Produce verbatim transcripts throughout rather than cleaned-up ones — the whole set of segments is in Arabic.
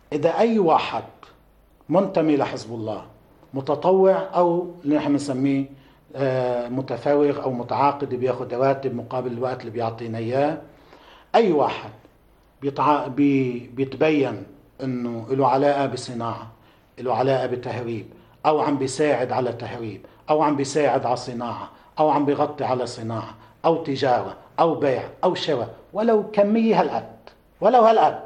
إذا أي واحد منتمي لحزب الله متطوع أو اللي نحن بنسميه متفاوغ أو متعاقد بياخد رواتب مقابل الوقت اللي بيعطينا إياه، أي واحد بيتع... بي... بيتبين إنه له علاقة بصناعة، له علاقة بتهريب، أو عم بيساعد على تهريب، أو عم بيساعد على صناعة، أو عم بيغطي على صناعة أو تجارة أو بيع أو شراء، ولو كمية هالقد ولو هالقد،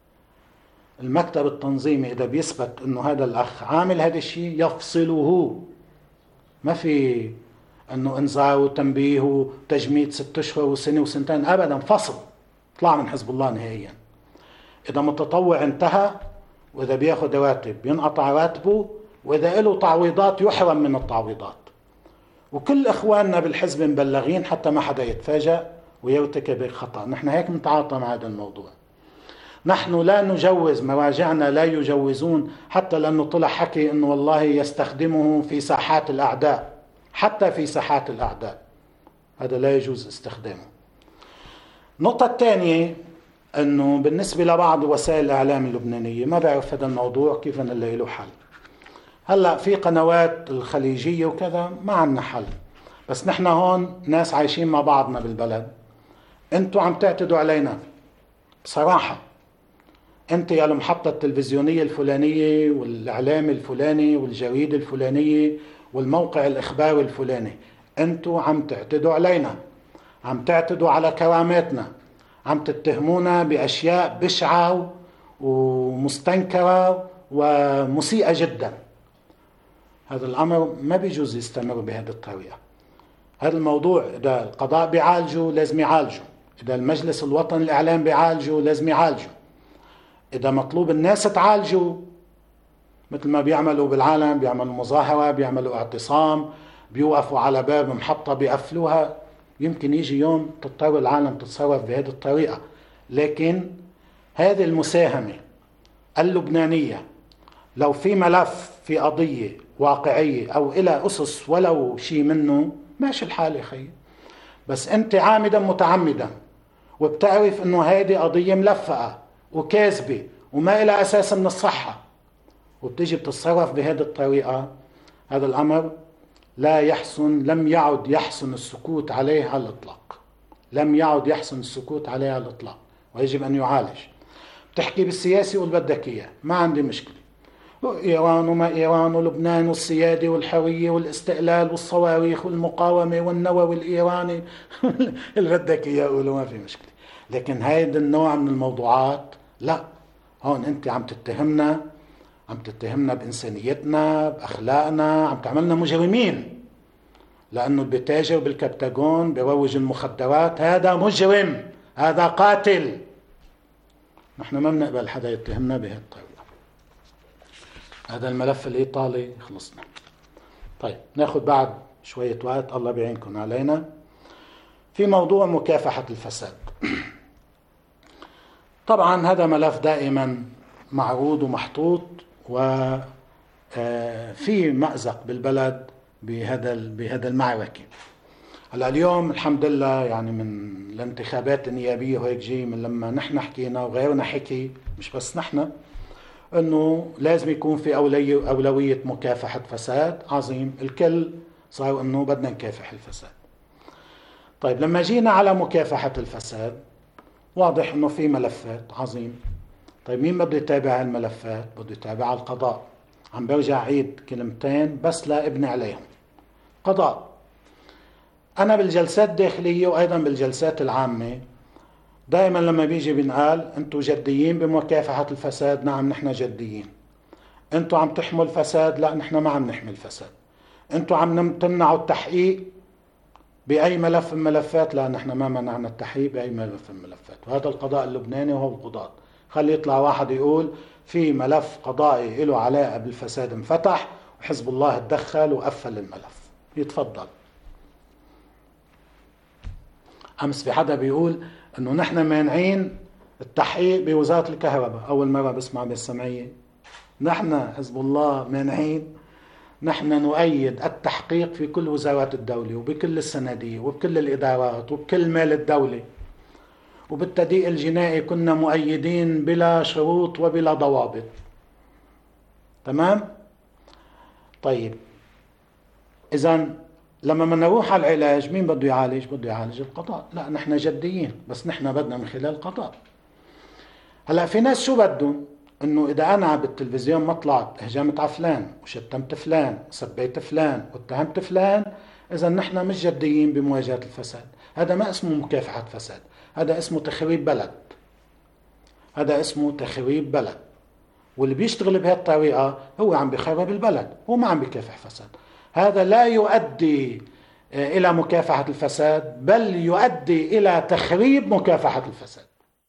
المكتب التنظيمي إذا بيثبت إنه هذا الأخ عامل هذا الشيء يفصله. ما في إنه إنذار وتنبيه وتجميد ست أشهر وسنة وسنتين، أبدا، فصل، طلع من حزب الله نهائيا. إذا متطوع انتهى، وإذا بياخد رواتب ينقطع راتبه، وإذا له تعويضات يحرم من التعويضات. وكل إخواننا بالحزب مبلغين حتى ما حدا يتفاجأ ويرتكب خطأ. نحن هيك نتعاطى مع هذا الموضوع. نحن لا نجوز، مواجعنا لا يجوزون، حتى لأنه طلع حكي أنه والله يستخدمه في ساحات الأعداء، حتى في ساحات الأعداء هذا لا يجوز استخدامه. النقطة الثانية أنه بالنسبة لبعض وسائل الإعلام اللبنانية، ما بعرف هذا الموضوع كيف نلاقي له حل. هلأ في قنوات الخليجية وكذا ما عنا حل، بس نحن هون ناس عايشين مع بعضنا بالبلد. انتوا عم تعتدوا علينا بصراحة. انت يا المحطة التلفزيونية الفلانية والإعلام الفلاني والجريدة الفلانية والموقع الإخباري الفلاني، انتوا عم تعتدوا علينا، عم تعتدوا على كراماتنا، عم تتهمونا بأشياء بشعة ومستنكرة ومسيئة جدا. هذا الأمر ما بيجوز يستمر بهذه الطريقة. هذا الموضوع إذا القضاء بيعالجه لازم يعالجه، إذا المجلس الوطني الإعلام بيعالجه لازم يعالجه، إذا مطلوب الناس تعالجوا مثل ما بيعملوا بالعالم، بيعملوا مظاهرة، بيعملوا اعتصام، بيوقفوا على باب محطة بيقفلوها. يمكن يجي يوم تضطر العالم تتصرف بهذه الطريقة، لكن هذه المساهمة اللبنانية لو في ملف في قضية واقعية أو إلى أسس ولو شيء منه ماشي الحال يا خي. بس أنت عامدا متعمدا وبتعرف أنه هذه قضية ملفقة وكاذبة وما إلى أساس من الصحة، وبتجي بتتصرف بهذه الطريقة، هذا الأمر لا يحسن، لم يعد يحسن السكوت عليه على الإطلاق، لم يعد يحسن السكوت عليه على الإطلاق، ويجب أن يعالج. بتحكي بالسياسي والبدك إياه، ما عندي مشكلة، إيران وما إيران ولبنان والسيادة والحرية والاستقلال والصواريخ والمقاومة والنووي الإيراني اللي بدك إياه قولوا، ما في مشكلة. لكن هيدا النوع من الموضوعات لا، هون أنت عم تتهمنا، عم تتهمنا بإنسانيتنا، بأخلاقنا، عم تعملنا مجرمين. لأنه بتاجر بالكبتاجون بيروج المخدرات، هذا مجرم، هذا قاتل. نحن ما بنقبل حدا يتهمنا بهالطريقة. هذا الملف الإيطالي خلصنا. طيب ناخد بعد شوية وقت، الله بيعينكم علينا، في موضوع مكافحة الفساد. طبعا هذا ملف دائما معروض ومحطوط، وفي مأزق بالبلد بهذا بهذا المعركة. هلا اليوم الحمد لله يعني من الانتخابات النيابية وهيك جي، من لما نحن حكينا وغيرنا حكي، مش بس نحن، انه لازم يكون في أولوية أولوية مكافحة فساد عظيم. الكل صار انه بدنا نكافح الفساد. طيب لما جينا على مكافحة الفساد، واضح انه في ملفات عظيم. طيب مين بده يتابع الملفات؟ بده يتابع القضاء. عم برجع عيد كلمتين بس لا ابني عليهم. قضاء. انا بالجلسات الداخلية وايضا بالجلسات العامة دائما لما بيجي بنقال انتوا جديين بمكافحة الفساد، نعم نحن جديين. انتوا عم تحموا الفساد، لا نحن ما عم نحمي الفساد. انتوا عم تمنعوا التحقيق بأي ملف من الملفات، لا نحن ما منعنا التحقيق بأي ملف من الملفات. وهذا القضاء اللبناني وهو القضاة. خلي يطلع واحد يقول في ملف قضائي له علاقة بالفساد انفتح وحزب الله تدخل وقفل الملف، يتفضل. أمس في حدا بيقول انه نحن مانعين التحقيق بوزارة الكهرباء، اول مرة بسمع بالسمعية. نحن حزب الله مانعين؟ نحن نؤيد التحقيق في كل وزارات الدولة وبكل الصناديق وبكل الإدارات وبكل مال الدولة، وبالتضييق الجنائي كنا مؤيدين بلا شروط وبلا ضوابط. تمام؟ طيب إذن لما بدنا نروح على العلاج مين بده يعالج؟ بده يعالج القضاء. لا نحن جديين، بس نحن بدنا من خلال القضاء. هلا في ناس شو بدهم؟ انه اذا انا بالتلفزيون ما طلعت هجمت على فلان وشتمت فلان وسبيت فلان واتهمت فلان، اذا نحن مش جديين بمواجهة الفساد. هذا ما اسمه مكافحة فساد، هذا اسمه تخريب بلد. هذا اسمه تخريب بلد، واللي بيشتغل بهالطريقة هو عم بيخرب البلد، هو ما عم بيكافح فساد. هذا لا يؤدي إلى مكافحة الفساد، بل يؤدي إلى تخريب مكافحة الفساد.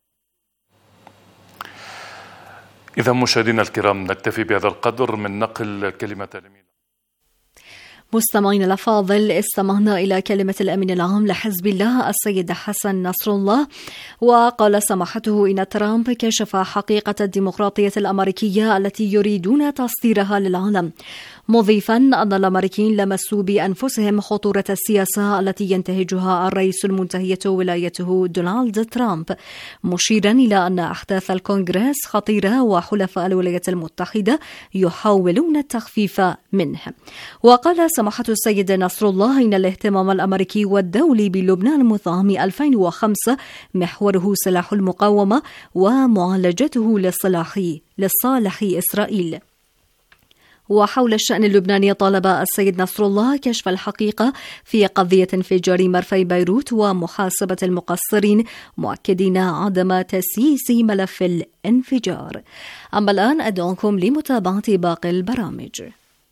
إذا مشاهدينا الكرام نكتفي بهذا القدر من نقل كلمة الأمين. مستمعين الأفاضل، استمعنا إلى كلمة الأمين العام لحزب الله السيد حسن نصر الله، وقال سماحته إن ترامب كشف حقيقة الديمقراطية الأمريكية التي يريدون تصديرها للعالم، مضيفا أن الأمريكيين لمسوا بأنفسهم خطورة السياسة التي ينتهجها الرئيس المنتهية ولايته دونالد ترامب، مشيرا إلى أن أحداث الكونغرس خطيرة وحلفاء الولايات المتحدة يحاولون التخفيف منه. وقال سماحة السيد نصر الله إن الاهتمام الأمريكي والدولي بلبنان منذ عام ألفين وخمسة محوره سلاح المقاومة ومعالجته لصالح لصالح إسرائيل. وحول الشأن اللبناني طالب السيد نصر الله كشف الحقيقة في قضية انفجار مرفأ بيروت ومحاسبة المقصرين، مؤكدين عدم تسييس ملف الانفجار. أما الآن أدعوكم لمتابعة باقي البرامج.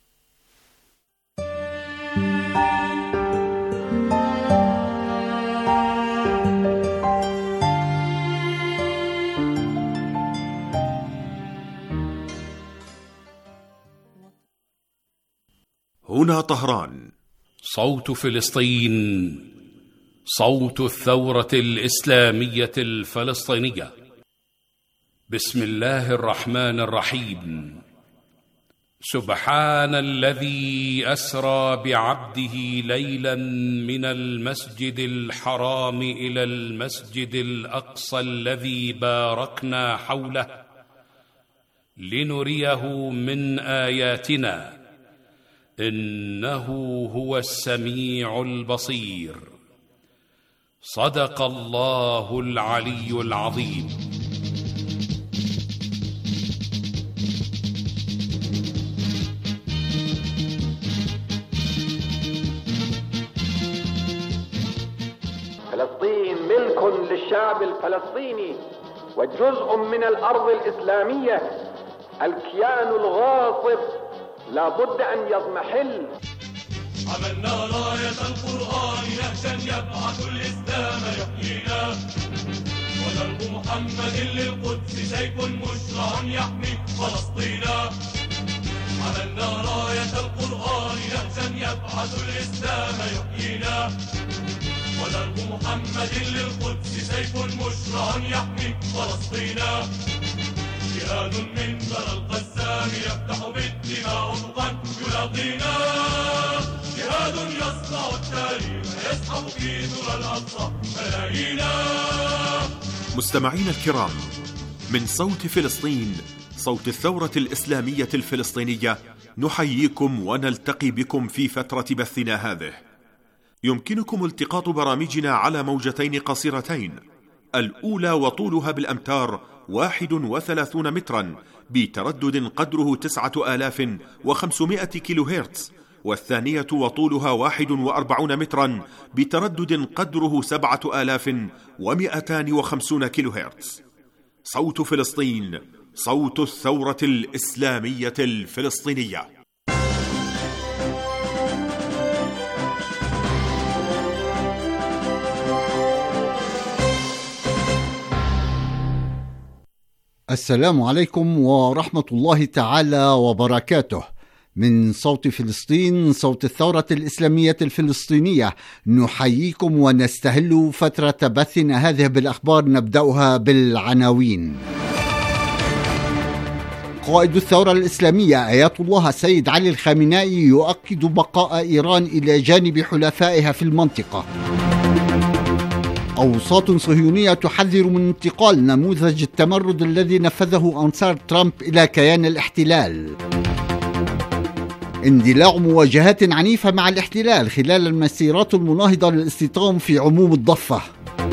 هنا طهران، صوت فلسطين، صوت الثورة الإسلامية الفلسطينية. بسم الله الرحمن الرحيم. سبحان الذي أسرى بعبده ليلا من المسجد الحرام إلى المسجد الأقصى الذي باركنا حوله لنريه من آياتنا، إنه هو السميع البصير. صدق الله العلي العظيم. فلسطين ملك للشعب الفلسطيني وجزء من الأرض الإسلامية. الكيان الغاصب لا بد أن يضمحل. عملنا راية القرآن نهجا يبعث الإسلام يحيينا، ودرب محمد للقدس سيف مشرع يحمي فلسطينا. عملنا راية القرآن نهجا يبعث الإسلام يحيينا، ودرب محمد للقدس سيف مشرع يحمي فلسطينا. جهاد من ثرى القسام يفتح بالدماء افقا يلاقينا، جهاد يصنع التاريخ يسحب في ثرى الاقصى ملايينا. مستمعينا الكرام، من صوت فلسطين، صوت الثورة الإسلامية الفلسطينية، نحييكم ونلتقي بكم في فترة بثنا هذه. يمكنكم التقاط برامجنا على موجتين قصيرتين، الأولى وطولها بالأمتار واحد وثلاثون مترا بتردد قدره تسعة آلاف وخمسمائة كيلو هرتز، والثانية وطولها واحد وأربعون مترا بتردد قدره سبعة آلاف ومئتان وخمسون كيلو هرتز. صوت فلسطين، صوت الثورة الإسلامية الفلسطينية. السلام عليكم ورحمة الله تعالى وبركاته. من صوت فلسطين، صوت الثورة الإسلامية الفلسطينية، نحييكم ونستهل فترة بثنا هذه بالأخبار. نبدأها بالعناوين. قائد الثورة الإسلامية آيات الله السيد علي الخامنائي يؤكد بقاء إيران إلى جانب حلفائها في المنطقة. أوساط صهيونية تحذر من انتقال نموذج التمرد الذي نفذه أنصار ترامب إلى كيان الاحتلال. اندلاع مواجهات عنيفة مع الاحتلال خلال المسيرات المناهضة للاستيطان في عموم الضفة.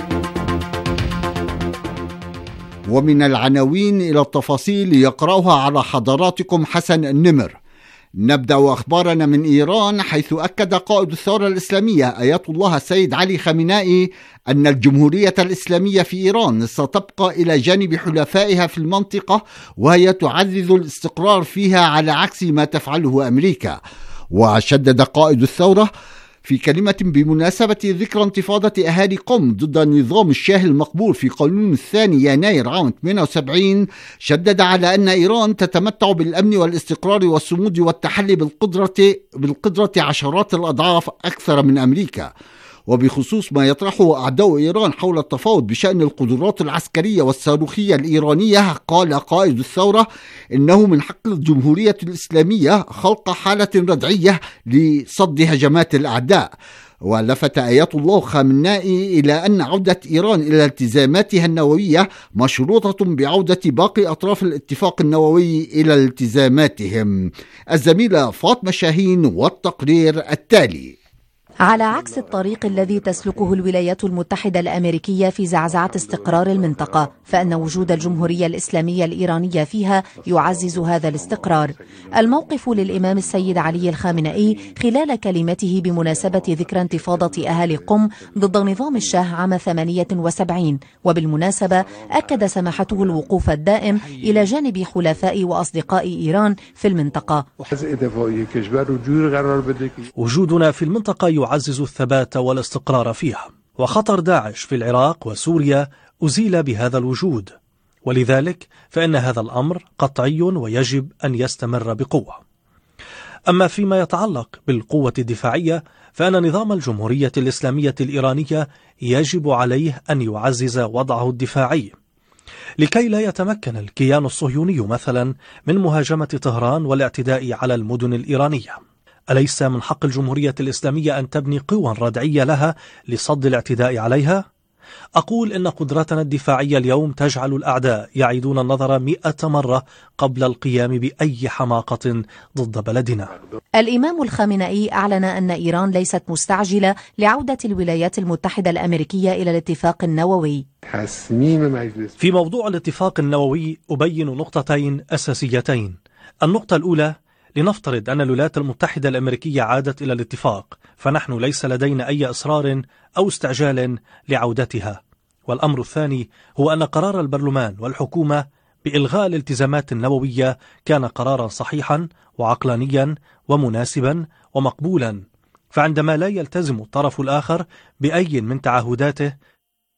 ومن العناوين إلى التفاصيل يقرأها على حضراتكم حسن النمر. نبدأ أخبارنا من إيران، حيث أكد قائد الثورة الإسلامية آيات الله السيد علي خامنائي أن الجمهورية الإسلامية في إيران ستبقى إلى جانب حلفائها في المنطقة، وهي تعزز الاستقرار فيها على عكس ما تفعله أمريكا. وشدد قائد الثورة في كلمة بمناسبة ذكرى انتفاضة أهالي قم ضد النظام الشاه المقبول في قانون الثاني يناير عام ثمانية وسبعين، شدد على أن إيران تتمتع بالأمن والاستقرار والصمود والتحلي بالقدرة, بالقدرة عشرات الأضعاف أكثر من أمريكا. وبخصوص ما يطرحه أعداء إيران حول التفاوض بشأن القدرات العسكرية والصاروخية الإيرانية، قال قائد الثورة إنه من حق الجمهورية الإسلامية خلق حالة ردعية لصد هجمات الأعداء. ولفت آيات الله خامنائي إلى أن عودة إيران إلى التزاماتها النووية مشروطة بعودة باقي أطراف الاتفاق النووي إلى التزاماتهم. الزميلة فاطمة شاهين والتقرير التالي. على عكس الطريق الذي تسلكه الولايات المتحدة الأمريكية في زعزعة استقرار المنطقة، فإن وجود الجمهورية الإسلامية الإيرانية فيها يعزز هذا الاستقرار. الموقف للإمام السيد علي الخامنائي خلال كلمته بمناسبة ذكرى انتفاضة أهالي قم ضد نظام الشاه عام ثمانية وسبعين، وبالمناسبة أكد سماحته الوقوف الدائم إلى جانب حلفاء وأصدقاء إيران في المنطقة. وجودنا في المنطقة يعزز الثبات والاستقرار فيها، وخطر داعش في العراق وسوريا أزيل بهذا الوجود، ولذلك فإن هذا الأمر قطعي ويجب أن يستمر بقوة. أما فيما يتعلق بالقوة الدفاعية، فإن نظام الجمهورية الإسلامية الإيرانية يجب عليه أن يعزز وضعه الدفاعي لكي لا يتمكن الكيان الصهيوني مثلا من مهاجمة طهران والاعتداء على المدن الإيرانية. أليس من حق الجمهورية الإسلامية أن تبني قوى ردعية لها لصد الاعتداء عليها؟ أقول إن قدرتنا الدفاعية اليوم تجعل الأعداء يعيدون النظر مئة مرة قبل القيام بأي حماقة ضد بلدنا. الإمام الخامنائي أعلن أن إيران ليست مستعجلة لعودة الولايات المتحدة الأمريكية إلى الاتفاق النووي. في موضوع الاتفاق النووي أبين نقطتين أساسيتين. النقطة الأولى، لنفترض أن الولايات المتحدة الأمريكية عادت إلى الاتفاق، فنحن ليس لدينا أي إصرار أو استعجال لعودتها. والأمر الثاني هو أن قرار البرلمان والحكومة بإلغاء الالتزامات النووية كان قرارا صحيحا وعقلانيا ومناسبا ومقبولا، فعندما لا يلتزم الطرف الآخر بأي من تعهداته.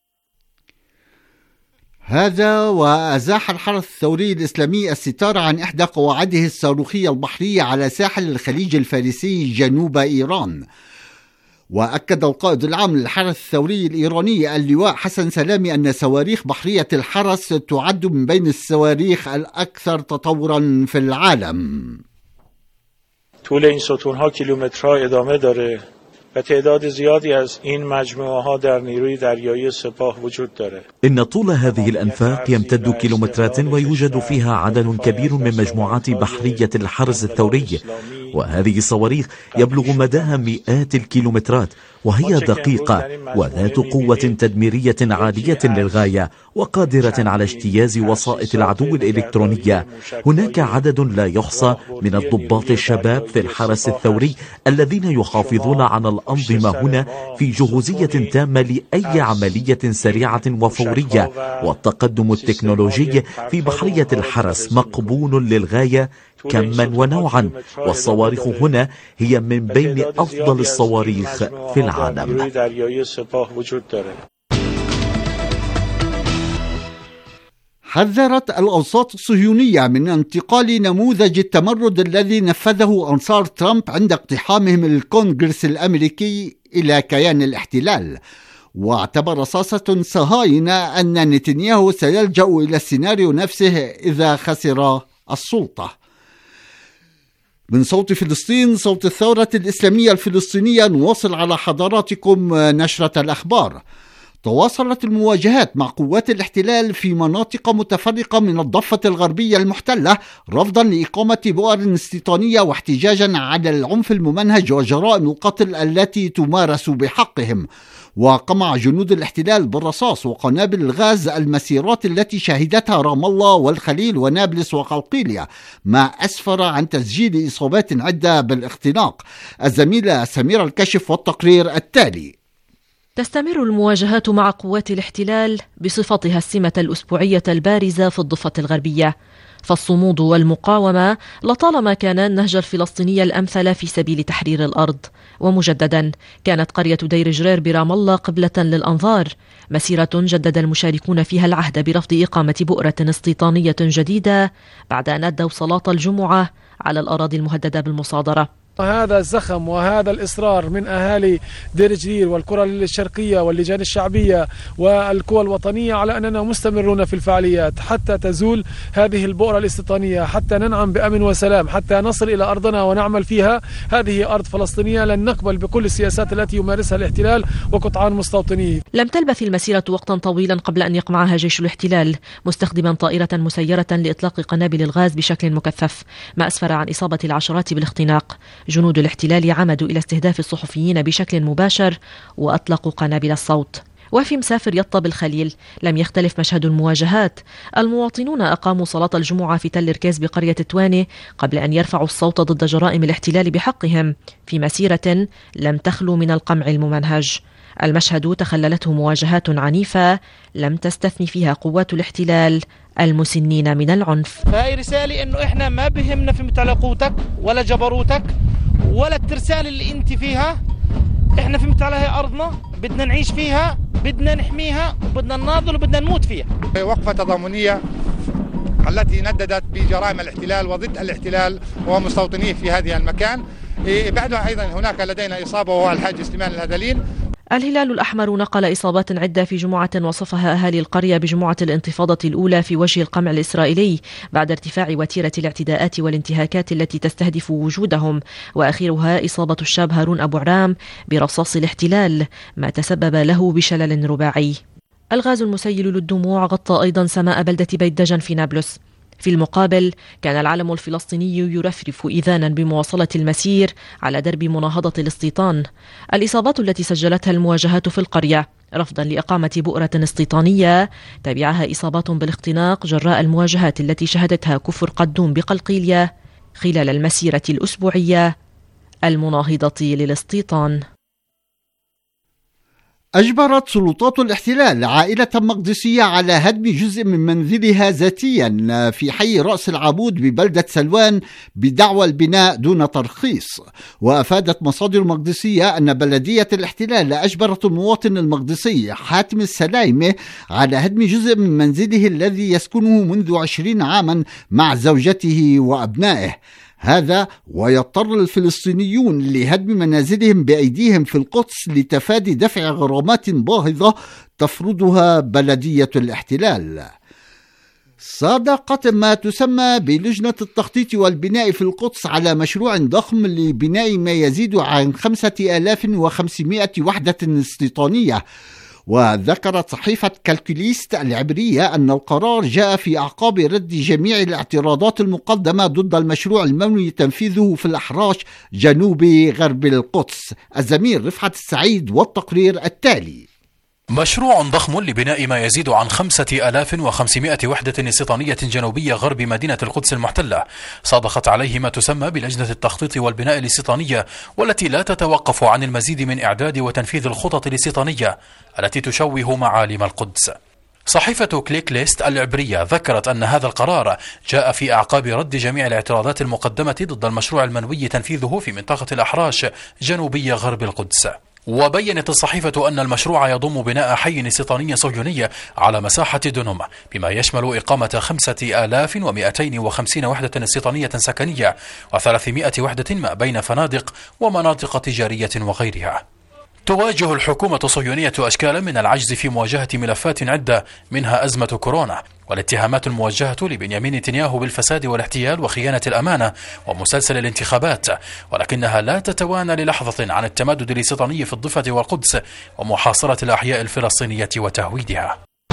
هذا وأزاح الحرس الثوري الإسلامي الستار عن إحدى قواعده الصاروخية البحرية على ساحل الخليج الفارسي جنوب إيران. وأكد القائد العام للحرس الثوري الإيراني اللواء حسن سلامي أن صواريخ بحرية الحرس تعد من بين الصواريخ الأكثر تطورا في العالم. طول این ستونها کیلومترها ادامه داره و تعداد زیادی از این مجموعه ها در نیروی دریایی سپاه وجود داره. إن طول هذه الأنفاق يمتد كيلومترات ويوجد فيها عدد كبير من مجموعات بحرية الحرس الثوري، وهذه الصواريخ يبلغ مداها مئات الكيلومترات، وهي دقيقة وذات قوة تدميرية عالية للغاية وقادرة على اجتياز وسائط العدو الإلكترونية. هناك عدد لا يحصى من الضباط الشباب في الحرس الثوري الذين يحافظون على الأنظمة هنا في جهوزية تامة لأي عملية سريعة وفورية، والتقدم التكنولوجي في بحرية الحرس مقبول للغاية كما ونوعا، والصواريخ هنا هي من بين أفضل الصواريخ في العالم. حذرت الأوساط الصهيونية من انتقال نموذج التمرد الذي نفذه أنصار ترامب عند اقتحامهم الكونغرس الأمريكي إلى كيان الاحتلال. واعتبر رصاصة صهاينة أن نتنياهو سيلجأ إلى السيناريو نفسه إذا خسر السلطة. من صوت فلسطين، صوت الثورة الإسلامية الفلسطينية، نواصل على حضراتكم نشرة الأخبار. تواصلت المواجهات مع قوات الاحتلال في مناطق متفرقة من الضفة الغربية المحتلة رفضا لإقامة بؤر استيطانية واحتجاجا على العنف الممنهج وجرائم القتل التي تمارس بحقهم. وقمع جنود الاحتلال بالرصاص وقنابل الغاز المسيرات التي شهدتها رام الله والخليل ونابلس وقلقيلية، ما أسفر عن تسجيل إصابات عدة بالاختناق. الزميلة سميرة الكشف والتقرير التالي. تستمر المواجهات مع قوات الاحتلال بصفتها السمة الأسبوعية البارزة في الضفة الغربية، فالصمود والمقاومة لطالما كان النهج الفلسطيني الأمثل في سبيل تحرير الأرض. ومجددا كانت قرية دير جرير برام الله قبلة للأنظار، مسيرة جدد المشاركون فيها العهد برفض إقامة بؤرة استيطانية جديدة بعد أن أدوا صلاة الجمعة على الأراضي المهددة بالمصادرة. هذا الزخم وهذا الإصرار من أهالي دير جرير والقرى الشرقية واللجان الشعبية والقوى الوطنية على أننا مستمرون في الفعاليات حتى تزول هذه البؤرة الاستيطانية، حتى ننعم بأمن وسلام، حتى نصل إلى أرضنا ونعمل فيها. هذه أرض فلسطينية، لن نقبل بكل السياسات التي يمارسها الاحتلال وقطعان مستوطنيه. لم تلبث المسيرة وقتا طويلا قبل أن يقمعها جيش الاحتلال مستخدما طائرة مسيرة لإطلاق قنابل الغاز بشكل مكثف، ما أسفر عن إصابة العشرات بالاختناق. جنود الاحتلال عمدوا إلى استهداف الصحفيين بشكل مباشر وأطلقوا قنابل الصوت. وفي مسافر يطا بالخليل لم يختلف مشهد المواجهات. المواطنون أقاموا صلاة الجمعة في تل ركيز بقرية تواني قبل أن يرفعوا الصوت ضد جرائم الاحتلال بحقهم في مسيرة لم تخلو من القمع الممنهج. المشهد تخللته مواجهات عنيفة لم تستثني فيها قوات الاحتلال المسنين من العنف. فهي رسالة إنه إحنا ما بهمنا في مثل قوتك ولا جبروتك ولا الترسال اللي أنت فيها. إحنا في مثل هي أرضنا، بدنا نعيش فيها، بدنا نحميها، وبدنا نناضل وبدنا نموت فيها. وقفة تضامنية التي نددت بجرائم الاحتلال وضد الاحتلال ومستوطنيه في هذه المكان. بعدها أيضا هناك لدينا إصابة وهو الحاج سليمان الهدلين. الهلال الأحمر نقل إصابات عدة في جمعة وصفها أهالي القرية بجمعة الانتفاضة الأولى في وجه القمع الإسرائيلي بعد ارتفاع وتيرة الاعتداءات والانتهاكات التي تستهدف وجودهم، وآخرها إصابة الشاب هارون أبو عرام برصاص الاحتلال ما تسبب له بشلل رباعي. الغاز المسيل للدموع غطى أيضا سماء بلدة بيت دجن في نابلس. في المقابل كان العلم الفلسطيني يرفرف إذانا بمواصلة المسير على درب مناهضة الاستيطان. الإصابات التي سجلتها المواجهات في القرية رفضا لإقامة بؤرة استيطانية تبعها إصابات بالاختناق جراء المواجهات التي شهدتها كفر قدوم بقلقيلية خلال المسيرة الأسبوعية المناهضة للاستيطان. أجبرت سلطات الاحتلال عائلة مقدسية على هدم جزء من منزلها ذاتيا في حي رأس العبود ببلدة سلوان بدعوى البناء دون ترخيص. وأفادت مصادر مقدسية أن بلدية الاحتلال أجبرت المواطن المقدسي حاتم السلايمة على هدم جزء من منزله الذي يسكنه منذ عشرين عاما مع زوجته وأبنائه. هذا ويضطر الفلسطينيون لهدم منازلهم بأيديهم في القدس لتفادي دفع غرامات باهظة تفرضها بلدية الاحتلال. صادقت ما تسمى بلجنة التخطيط والبناء في القدس على مشروع ضخم لبناء ما يزيد عن خمسة آلاف وخمسمائة وحدة استيطانية. وذكرت صحيفة كالكوليست العبرية أن القرار جاء في أعقاب رد جميع الاعتراضات المقدمة ضد المشروع المنوي تنفيذه في الأحراش جنوب غرب القدس. الزميل رفعت السعيد والتقرير التالي. مشروع ضخم لبناء ما يزيد عن خمسة آلاف وخمسمائة وحدة استيطانية جنوبية غرب مدينة القدس المحتلة صادقت عليه ما تسمى بلجنة التخطيط والبناء الاستيطانية، والتي لا تتوقف عن المزيد من إعداد وتنفيذ الخطط الاستيطانية التي تشوه معالم القدس. صحيفة كليك ليست العبرية ذكرت أن هذا القرار جاء في أعقاب رد جميع الاعتراضات المقدمة ضد المشروع المنوي تنفيذه في منطقة الأحراش جنوبية غرب القدس. وبينت الصحيفة أن المشروع يضم بناء حي استيطاني صهيوني على مساحة دنم، بما يشمل إقامة خمسة آلاف ومائتين وخمسين وحدة استيطانية سكنية وثلاثمائة وحدة ما بين فنادق ومناطق تجارية وغيرها. تواجه الحكومة الصهيونية أشكالا من العجز في مواجهة ملفات عدة منها أزمة كورونا، والاتهامات الموجهة لبنيامين نتنياهو بالفساد والاحتيال وخيانة الأمانة ومسلسل الانتخابات، ولكنها لا تتوانى للحظة عن التمدد الاستيطاني في الضفة والقدس ومحاصرة الأحياء الفلسطينية وتهويدها.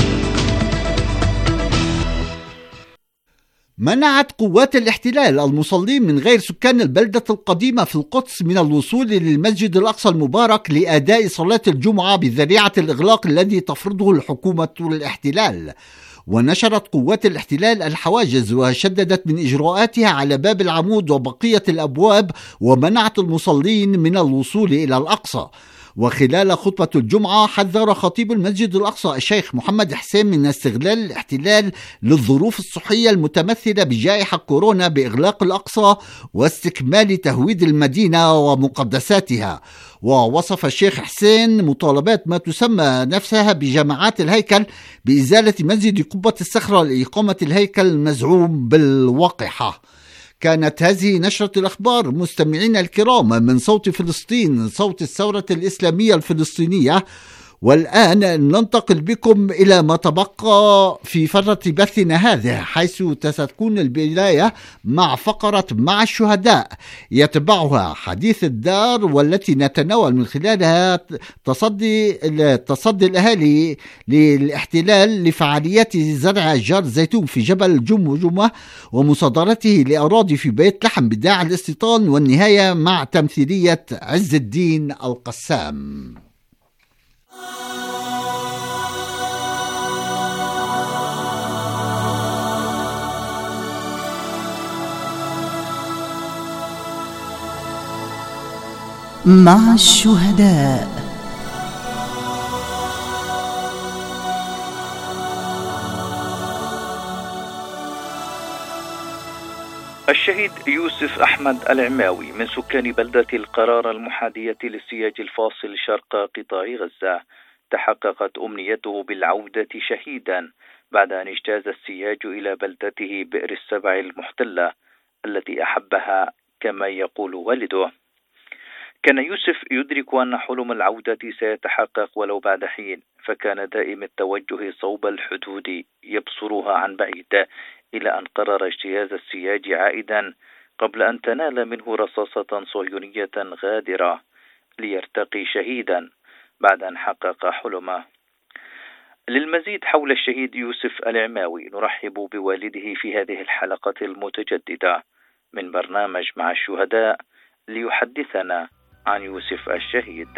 منعت قوات الاحتلال المصلين من غير سكان البلدة القديمة في القدس من الوصول للمسجد الأقصى المبارك لأداء صلاة الجمعة بذريعة الإغلاق الذي تفرضه الحكومة الاحتلال. ونشرت قوات الاحتلال الحواجز وشددت من إجراءاتها على باب العمود وبقية الأبواب، ومنعت المصلين من الوصول إلى الأقصى. وخلال خطبة الجمعة حذر خطيب المسجد الأقصى الشيخ محمد حسين من استغلال الاحتلال للظروف الصحية المتمثلة بجائحة كورونا بإغلاق الأقصى واستكمال تهويد المدينة ومقدساتها. ووصف الشيخ حسين مطالبات ما تسمى نفسها بجماعات الهيكل بإزالة مسجد قبة الصخرة لإقامة الهيكل المزعوم بالوقحة. كانت هذه نشرة الأخبار مستمعين الكرام من صوت فلسطين، صوت الثورة الإسلامية الفلسطينية. والآن ننتقل بكم إلى ما تبقى في فترة بثنا هذه، حيث ستكون البداية مع فقرة مع الشهداء يتبعها حديث الدار، والتي نتناول من خلالها تصدي تصدي الأهالي للاحتلال لفعاليات زرع أشجار الزيتون في جبل جمجمة ومصادرته لأراضي في بيت لحم بداعي الاستيطان، والنهاية مع تمثيلية عز الدين القسام. مع الشهداء. الشهيد يوسف أحمد العماوي من سكان بلدة القرار المحاذية للسياج الفاصل شرق قطاع غزة تحققت أمنيته بالعودة شهيدا بعد أن اجتاز السياج إلى بلدته بئر السبع المحتلة التي أحبها كما يقول والده. كان يوسف يدرك أن حلم العودة سيتحقق ولو بعد حين، فكان دائم التوجه صوب الحدود يبصرها عن بعيد، إلى أن قرر اجتياز السياج عائدا قبل أن تنال منه رصاصة صهيونية غادرة ليرتقي شهيدا بعد أن حقق حلمه. للمزيد حول الشهيد يوسف العماوي نرحب بوالده في هذه الحلقة المتجددة من برنامج مع الشهداء ليحدثنا عن يوسف الشهيد.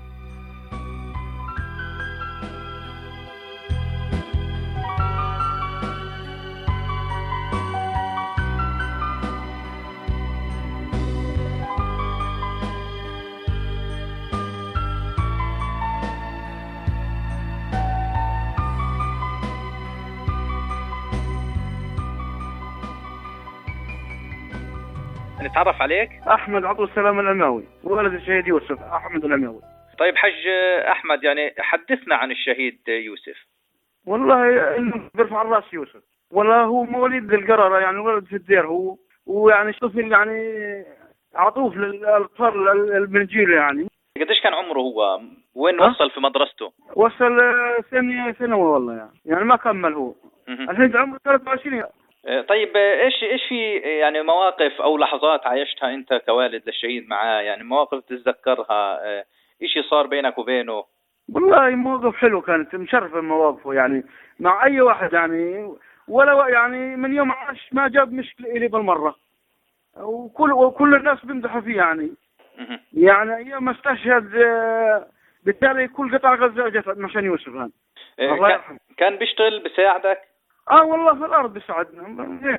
نتعرف عليك؟ أحمد عبد السلام العماوي، ولد الشهيد يوسف أحمد العماوي. طيب حج أحمد، يعني حدثنا عن الشهيد يوسف. والله إنه بيرفع الراس يوسف، ولا هو مواليد القرارة، يعني ولد في الدير هو، ويعني شوف يعني عطوف للأطفال المنجيل. يعني قديش كان عمره هو؟ وين وصل في مدرسته؟ وصل ثانية ثانوي والله، يعني يعني ما كمل هو. الحين عمره ثلاثة وعشرين. طيب ايش ايش في يعني مواقف او لحظات عايشتها انت كوالد للشهيد معاه، يعني مواقف تتذكرها، ايش صار بينك وبينه؟ والله مواقف حلوه كانت، مشرفه مواقفه يعني مع اي واحد، يعني ولا يعني من يوم عاش ما جاب مشكله الي بالمره، وكل وكل الناس بيمدحوا فيه يعني. يعني ايام ما استشهد بالتالي كل قطاع غزه جت مشان يوسف هذا. كان, كان بيشتغل بيساعدك؟ اه والله في الارض بيساعدنا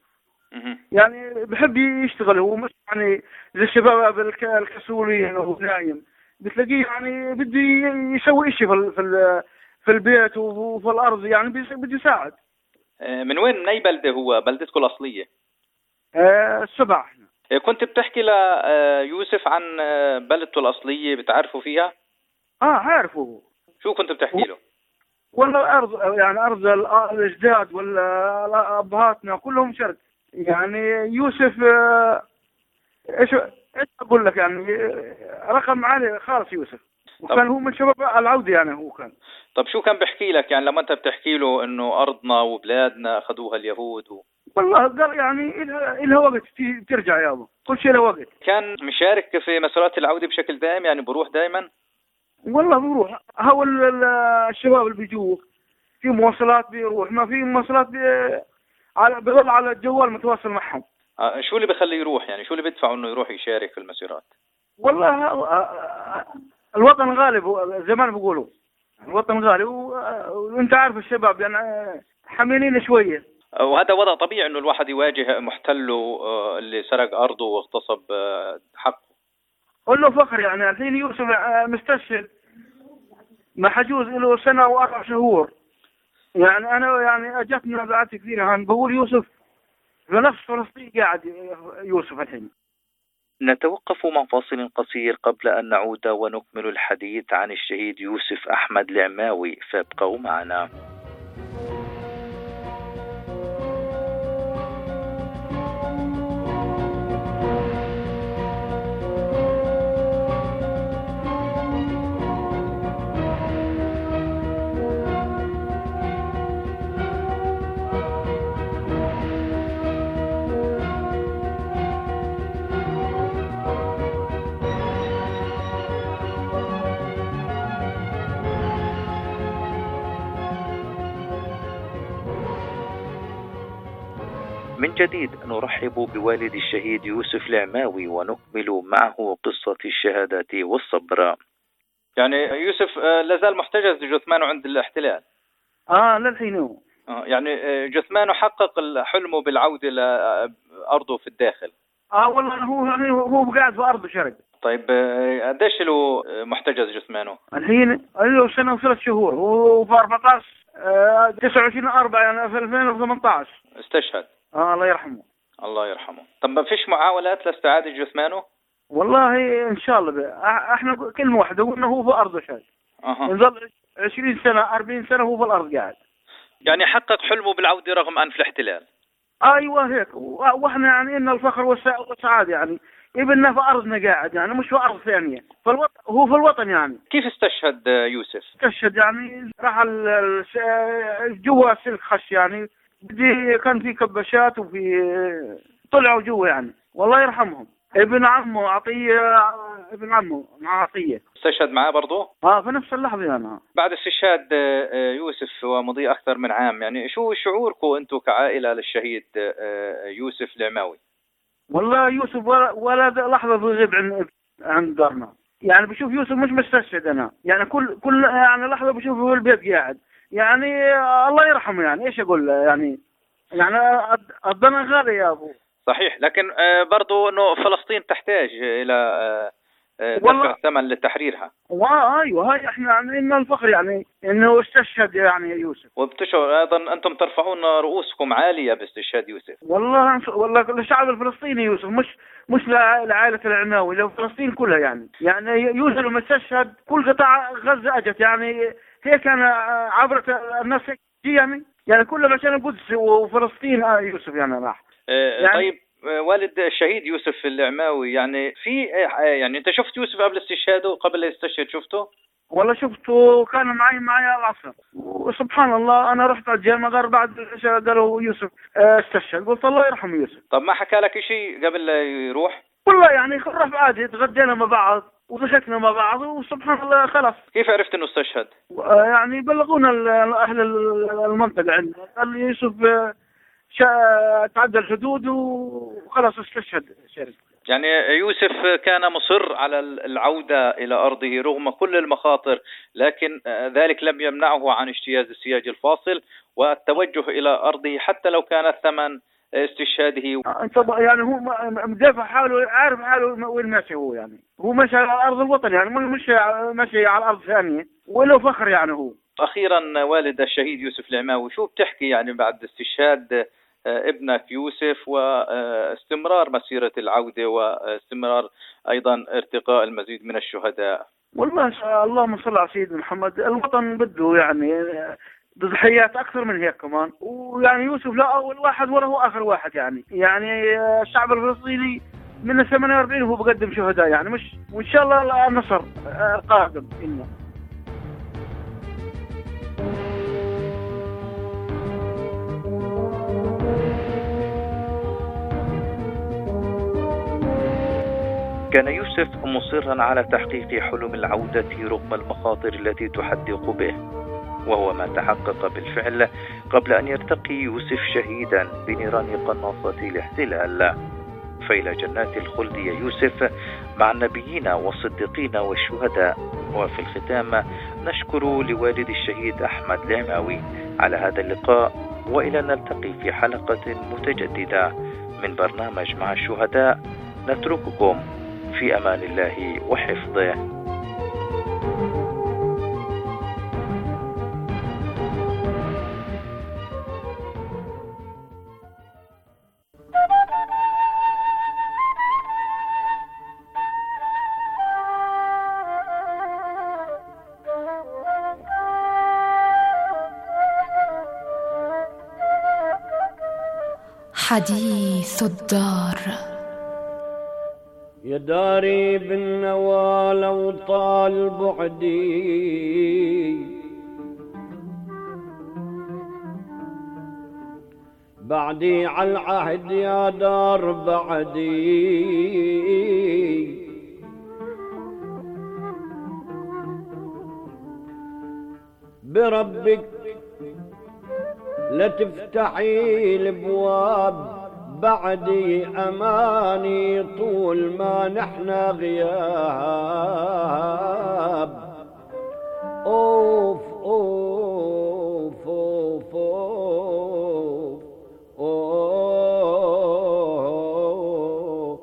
يعني، بحب يشتغل هو، مش يعني زي الشباب الكسولين وهو نايم، بتلاقيه يعني بده يسوي شيء في في في البيت وفي الارض، يعني بده يساعد. من وين، من اي بلده هو؟ بلدتكم الاصليه؟ آه السبع. كنت بتحكي ليوسف عن بلدته الاصليه، بتعرفوا فيها؟ اه عارفه. شو كنت بتحكي له؟ ولا أرض يعني أرض الأجداد ولا أبهاتنا كلهم شرق. يعني يوسف إيش إيش أقول لك، يعني رقم عالي خالص يوسف. وكان هو من شباب العودة يعني هو كان. طب شو كان بيحكي لك يعني لما انت بتحكي له انه ارضنا وبلادنا اخذوها اليهود و... والله قال يعني إلها وقت ترجع يا ابو، كل شيء له وقت. كان مشارك في مسارات العودة بشكل دائم يعني بروح دائما؟ والله بروح، هو الشباب اللي بيجوا في مواصلات بيروح، ما في مواصلات بي... على بيظل على الجوال متواصل معهم. آه شو اللي بخليه يروح يعني، شو اللي بيدفعه انه يروح يشارك في المسيرات؟ والله الوطن غالب زمان بيقولوا الوطن غالي، وانت عارف الشباب يعني حمينين شويه، وهذا وضع طبيعي انه الواحد يواجه محتله اللي سرق ارضه واغتصب حقه. قول له فخر يعني الحين يوسف مستشهد ما حجوز له سنه واربع شهور، يعني انا يعني اجتني نبعات كثيره عن بقول يوسف في نفس فلسطين قاعد يوسف الحين. نتوقف مع فاصل قصير قبل أن نعود ونكمل الحديث عن الشهيد يوسف أحمد العماوي، فابقوا معنا. من جديد نرحب بوالد الشهيد يوسف العماوي ونكمل معه قصة الشهادة والصبر. يعني يوسف لازال محتجز جثمانه عند الاحتلال؟ اه للحين هو آه يعني جثمانه حقق حلمه بالعودة لأرضه في الداخل؟ اه والله هو هو قاعد في أرض شرق. طيب قديش له محتجز جثمانه؟ الحين له سنة وثلاث شهور، وفي أربعة عشر تسعة وعشرين أربعة يعني في ألفين وثمانية عشر استشهد. اه الله يرحمه. الله يرحمه. طب ما فيش محاولات لاستعادة جثمانه؟ والله ان شاء الله بي. احنا كلمة واحدة قلنا هو في ارضه شاي. اها. نظل عشرين سنة أربعين سنة هو في الارض قاعد. يعني حقق حلمه بالعودة رغم انف الاحتلال. ايوه هيك، واحنا يعني ان الفخر والسعادة يعني ابننا في ارضنا قاعد يعني مش في ارض ثانية، فالوطن هو في الوطن يعني. كيف استشهد يوسف؟ استشهد يعني راح جوا سلك خش يعني، بدي كان في كبشات وفي طلعوا جوا يعني، والله يرحمهم. ابن عمه عطية، ابن عمه مع عطية استشهد معاه برضه؟ اه في نفس اللحظة أنا. بعد استشهاد يوسف ومضي أكثر من عام، يعني شو شعوركم أنتم كعائلة للشهيد يوسف العماوي؟ والله يوسف ولا, ولا لحظة بيغيب عن عن دارنا، يعني بشوف يوسف مش مستشهد أنا، يعني كل كل يعني لحظة بشوفه في البيت قاعد، يعني الله يرحمه يعني ايش اقول يعني، يعني الضنا غالي يا ابو. صحيح، لكن برضو انه فلسطين تحتاج الى دفع ثمن لتحريرها. ايوه هاي احنا عندنا الفخر يعني انه استشهد يعني يوسف، وبتشعر ايضا انتم ترفعون رؤوسكم عاليه باستشهاد يوسف. والله والله الشعب الفلسطيني يوسف مش مش لعائله العماوي، لفلسطين كلها يعني، يعني يوسف لما استشهد كل قطاع غزه اجت يعني، هيك كان عبرت الناس يعني، يعني كلهم عشان القدس وفلسطين آه يوسف يعني راح. يعني طيب والد الشهيد يوسف العماوي يعني في يعني انت شفت يوسف قبل استشهاده قبل لا يستشهد شفته؟ والله شفته كان معي معي العصر، وسبحان الله انا رحت على الجامع بعد العشاء قالوا يوسف استشهد، قلت الله يرحم يوسف. طب ما حكى لك شيء قبل لا يروح؟ والله يعني خرف عادي، تغدينا مع بعض وضحكنا مع بعض وسبحان الله خلاص. كيف عرفت انه استشهد؟ يعني بلغونا اهل المنطقه عندنا، قال لي يوسف تعدى الحدود وخلاص استشهد شريف. يعني يوسف كان مصر على العودة إلى أرضه رغم كل المخاطر، لكن ذلك لم يمنعه عن اجتياز السياج الفاصل والتوجه إلى أرضه حتى لو كان الثمن استشهاده. يعني هو مدافع حاله، عارف حاله وين ماشي، هو يعني هو ماشي على أرض الوطن يعني مش ماشي على أرض ثانية، وله فخر يعني. هو أخيرا والد الشهيد يوسف العماوي شو بتحكي يعني بعد استشهاد ابنك يوسف واستمرار مسيرة العودة واستمرار أيضا ارتقاء المزيد من الشهداء؟ والله اللهم صل على سيدنا محمد، الوطن بده يعني تضحيات أكثر من هيك كمان، ويعني يوسف لا أول واحد ولا هو آخر واحد يعني، يعني الشعب الفلسطيني من ثمانية وأربعين وهو بقدم شهداء يعني مش، وإن شاء الله النصر قادم إنه. كان يوسف مصرا على تحقيق حلم العودة رغم المخاطر التي تحدق به، وهو ما تحقق بالفعل قبل أن يرتقي يوسف شهيدا بنيران قناصة الاحتلال. فإلى جنات الخلد يا يوسف مع النبيين والصديقين والشهداء. وفي الختام نشكر لوالد الشهيد أحمد العماوي على هذا اللقاء، وإلى نلتقي في حلقة متجددة من برنامج مع الشهداء. نترككم في أمان الله وحفظه. حديث الدار. يا داري بالنوى لو طال بعدي، بعدي على العهد يا دار بعدي، بربك لا تفتحي الابواب بعدي، أماني طول ما نحنا غياب. أوف أوف أوف أوف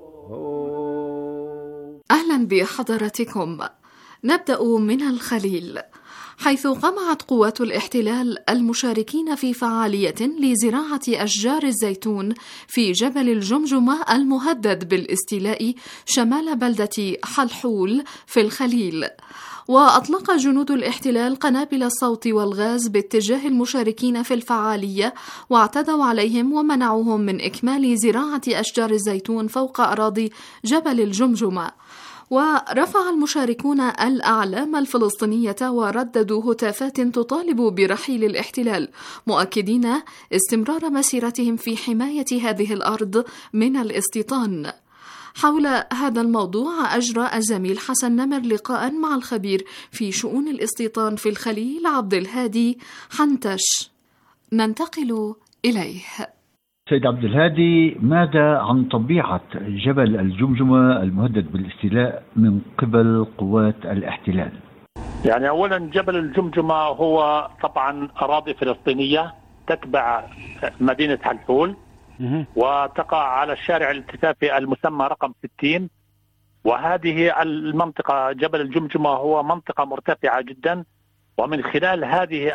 أوف. أهلا بحضراتكم. نبدأ من الخليل، حيث قمعت قوات الاحتلال المشاركين في فعالية لزراعة أشجار الزيتون في جبل الجمجمة المهدد بالاستيلاء شمال بلدة حلحول في الخليل. وأطلق جنود الاحتلال قنابل الصوت والغاز باتجاه المشاركين في الفعالية، واعتدوا عليهم ومنعوهم من إكمال زراعة أشجار الزيتون فوق أراضي جبل الجمجمة. ورفع المشاركون الأعلام الفلسطينية ورددوا هتافات تطالب برحيل الاحتلال، مؤكدين استمرار مسيرتهم في حماية هذه الأرض من الاستيطان. حول هذا الموضوع أجرى الزميل حسن نمر لقاء مع الخبير في شؤون الاستيطان في الخليل عبد الهادي حنتش. ننتقل إليه. سيد عبد الهادي، ماذا عن طبيعة جبل الجمجمة المهدد بالاستيلاء من قبل قوات الاحتلال؟ يعني أولا جبل الجمجمة هو طبعا أراضي فلسطينية تتبع مدينة حلحول، وتقع على الشارع الالتفافي المسمى رقم ستين. وهذه المنطقة جبل الجمجمة هو منطقة مرتفعة جدا، ومن خلال هذه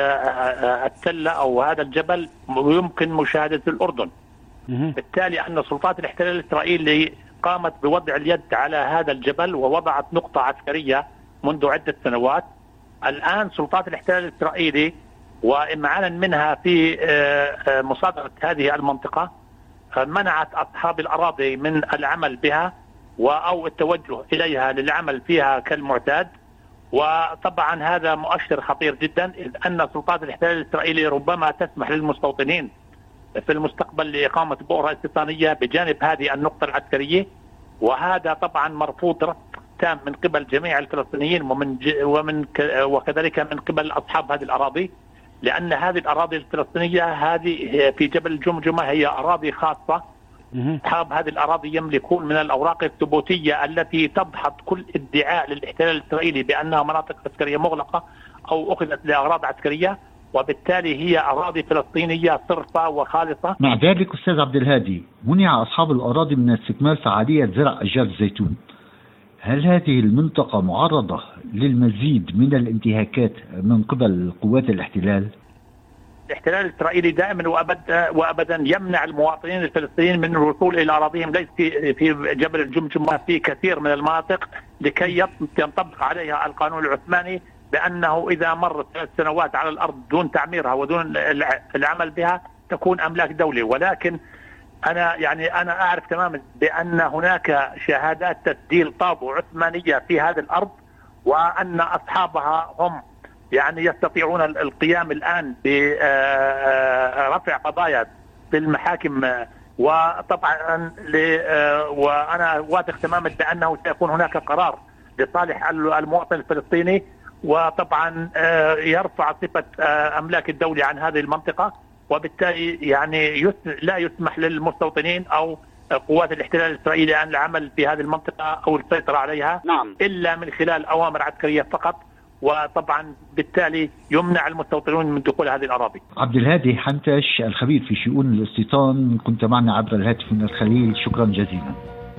التلة أو هذا الجبل يمكن مشاهدة الأردن. بالتالي أن سلطات الاحتلال الإسرائيلي قامت بوضع اليد على هذا الجبل ووضعت نقطة عسكرية منذ عدة سنوات. الآن سلطات الاحتلال الإسرائيلي وإمعانا منها في مصادرة هذه المنطقة منعت أصحاب الأراضي من العمل بها أو التوجه إليها للعمل فيها كالمعتاد. وطبعا هذا مؤشر خطير جدا، إذ أن سلطات الاحتلال الإسرائيلي ربما تسمح للمستوطنين في المستقبل لإقامة بؤرة استيطانية بجانب هذه النقطة العسكرية، وهذا طبعا مرفوض رفض تام من قبل جميع الفلسطينيين ومن ومن وكذلك من قبل أصحاب هذه الأراضي، لأن هذه الأراضي الفلسطينية هذه في جبل الجمجمة هي أراضي خاصة. أصحاب هذه الأراضي يملكون من الأوراق الثبوتية التي تدحض كل ادعاء للاحتلال الإسرائيلي بأنها مناطق عسكرية مغلقة أو أخذت لأغراض عسكرية، وبالتالي هي أراضي فلسطينية صرفة وخالصة. مع ذلك أستاذ عبد الهادي، منع أصحاب الأراضي من استكمال فعالية زرع أشجار الزيتون. هل هذه المنطقة معرضة للمزيد من الانتهاكات من قبل قوات الاحتلال؟ الاحتلال الإسرائيلي دائما وأبدا وأبدا يمنع المواطنين الفلسطينيين من الوصول إلى أراضيهم، ليس في في جبل الجمجمة، في كثير من المناطق لكي ينطبق عليها القانون العثماني بأنه إذا مرت ثلاث سنوات على الأرض دون تعميرها ودون العمل بها تكون أملاك دولة. ولكن أنا يعني أنا أعرف تماما بأن هناك شهادات تسجيل طابو عثمانية في هذه الأرض، وأن أصحابها هم يعني يستطيعون القيام الآن برفع قضايا في المحاكم. وطبعا وأنا واثق تماما بأنه سيكون هناك قرار لصالح المواطن الفلسطيني، وطبعا يرفع صفة أملاك الدولة عن هذه المنطقة، وبالتالي يعني لا يسمح للمستوطنين أو قوات الاحتلال الإسرائيلي أن العمل في هذه المنطقة أو السيطرة عليها نعم. إلا من خلال أوامر عسكرية فقط، وطبعا بالتالي يمنع المستوطنون من دخول هذه الأراضي. عبد الهادي حنتش الخبير في شؤون الاستيطان، كنت معنا عبر الهاتف من الخليل، شكرا جزيلا.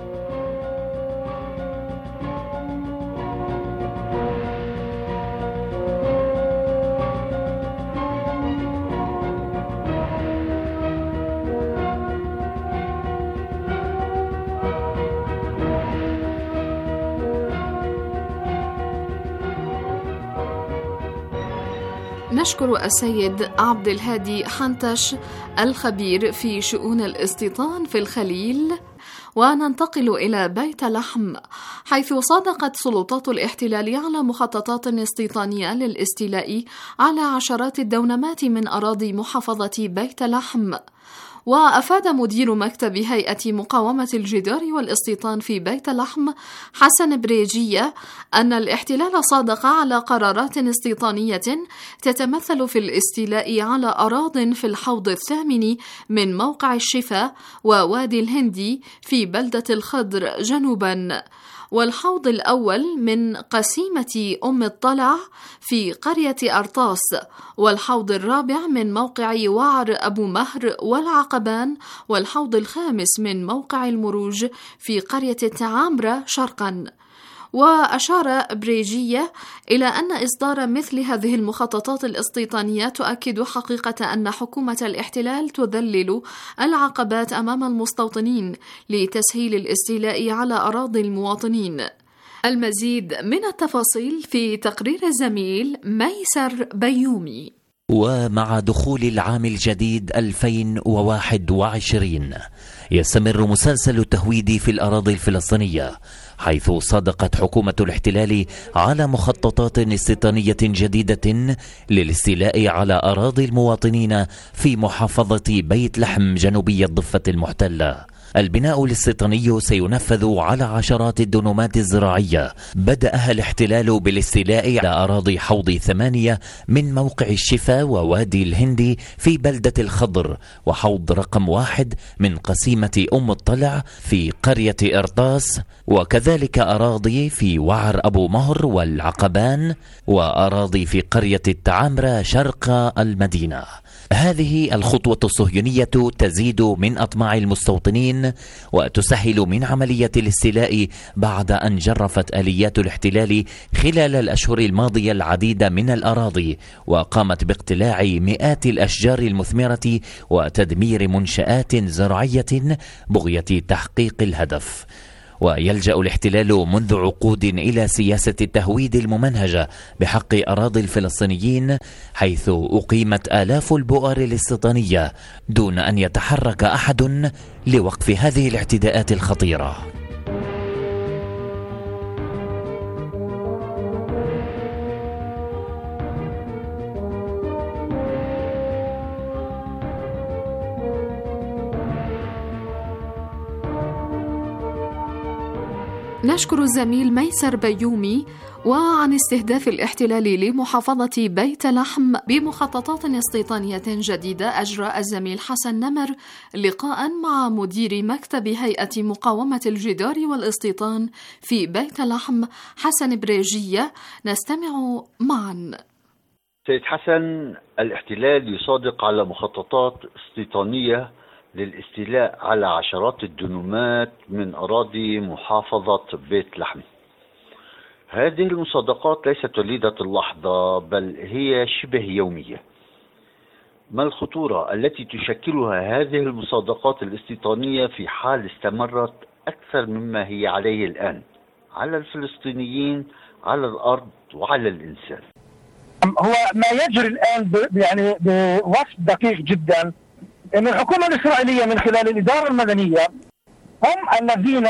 نشكر السيد عبد الهادي حنتش الخبير في شؤون الاستيطان في الخليل. وننتقل إلى بيت لحم، حيث صادقت سلطات الاحتلال على مخططات استيطانية للاستيلاء على عشرات الدونمات من أراضي محافظة بيت لحم. وأفاد مدير مكتب هيئة مقاومة الجدار والاستيطان في بيت لحم حسن بريجية أن الاحتلال صادق على قرارات استيطانية تتمثل في الاستيلاء على أراضٍ في الحوض الثامن من موقع الشفا ووادي الهندي في بلدة الخضر جنوباً، والحوض الأول من قسيمة أم الطلع في قرية أرطاس، والحوض الرابع من موقع وعر أبو مهر والعقبان، والحوض الخامس من موقع المروج في قرية التعامرة شرقا. وأشار بريجية إلى أن إصدار مثل هذه المخططات الاستيطانية تؤكد حقيقة أن حكومة الاحتلال تذلل العقبات أمام المستوطنين لتسهيل الاستيلاء على أراضي المواطنين. المزيد من التفاصيل في تقرير الزميل ميسر بيومي. ومع دخول العام الجديد ألفين وواحد وعشرين يستمر مسلسل التهويد في الأراضي الفلسطينية، حيث صادقت حكومة الاحتلال على مخططات استيطانية جديدة للاستيلاء على أراضي المواطنين في محافظة بيت لحم جنوبي الضفة المحتلة. البناء الاستيطاني سينفذ على عشرات الدنومات الزراعية بدأها الاحتلال بالاستيلاء على أراضي حوض ثمانية من موقع الشفا ووادي الهندي في بلدة الخضر، وحوض رقم واحد من قسيمة أم الطلع في قرية إرطاس، وكذلك أراضي في وعر أبو مهر والعقبان، وأراضي في قرية التعامرة شرق المدينة. هذه الخطوة الصهيونية تزيد من أطماع المستوطنين وتسهل من عملية الاستيلاء بعد أن جرفت آليات الاحتلال خلال الأشهر الماضية العديد من الأراضي، وقامت باقتلاع مئات الأشجار المثمرة وتدمير منشآت زراعية بغية تحقيق الهدف. ويلجأ الاحتلال منذ عقود إلى سياسة التهويد الممنهجة بحق أراضي الفلسطينيين، حيث أقيمت آلاف البؤر الاستيطانية دون أن يتحرك أحد لوقف هذه الاعتداءات الخطيرة. نشكر الزميل ميسر بيومي. وعن استهداف الاحتلال لمحافظة بيت لحم بمخططات استيطانية جديدة، أجرى الزميل حسن نمر لقاء مع مدير مكتب هيئة مقاومة الجدار والاستيطان في بيت لحم حسن بريجية. نستمع معا. سيد حسن، الاحتلال يصادق على مخططات استيطانية للاستيلاء على عشرات الدنومات من أراضي محافظة بيت لحم. هذه المصادقات ليست وليدة اللحظة، بل هي شبه يومية. ما الخطورة التي تشكلها هذه المصادقات الاستيطانية في حال استمرت أكثر مما هي عليه الآن على الفلسطينيين، على الأرض وعلى الإنسان؟ هو ما يجري الآن يعني بوصف دقيق جدا أن الحكومة الإسرائيلية من خلال الإدارة المدنية هم الذين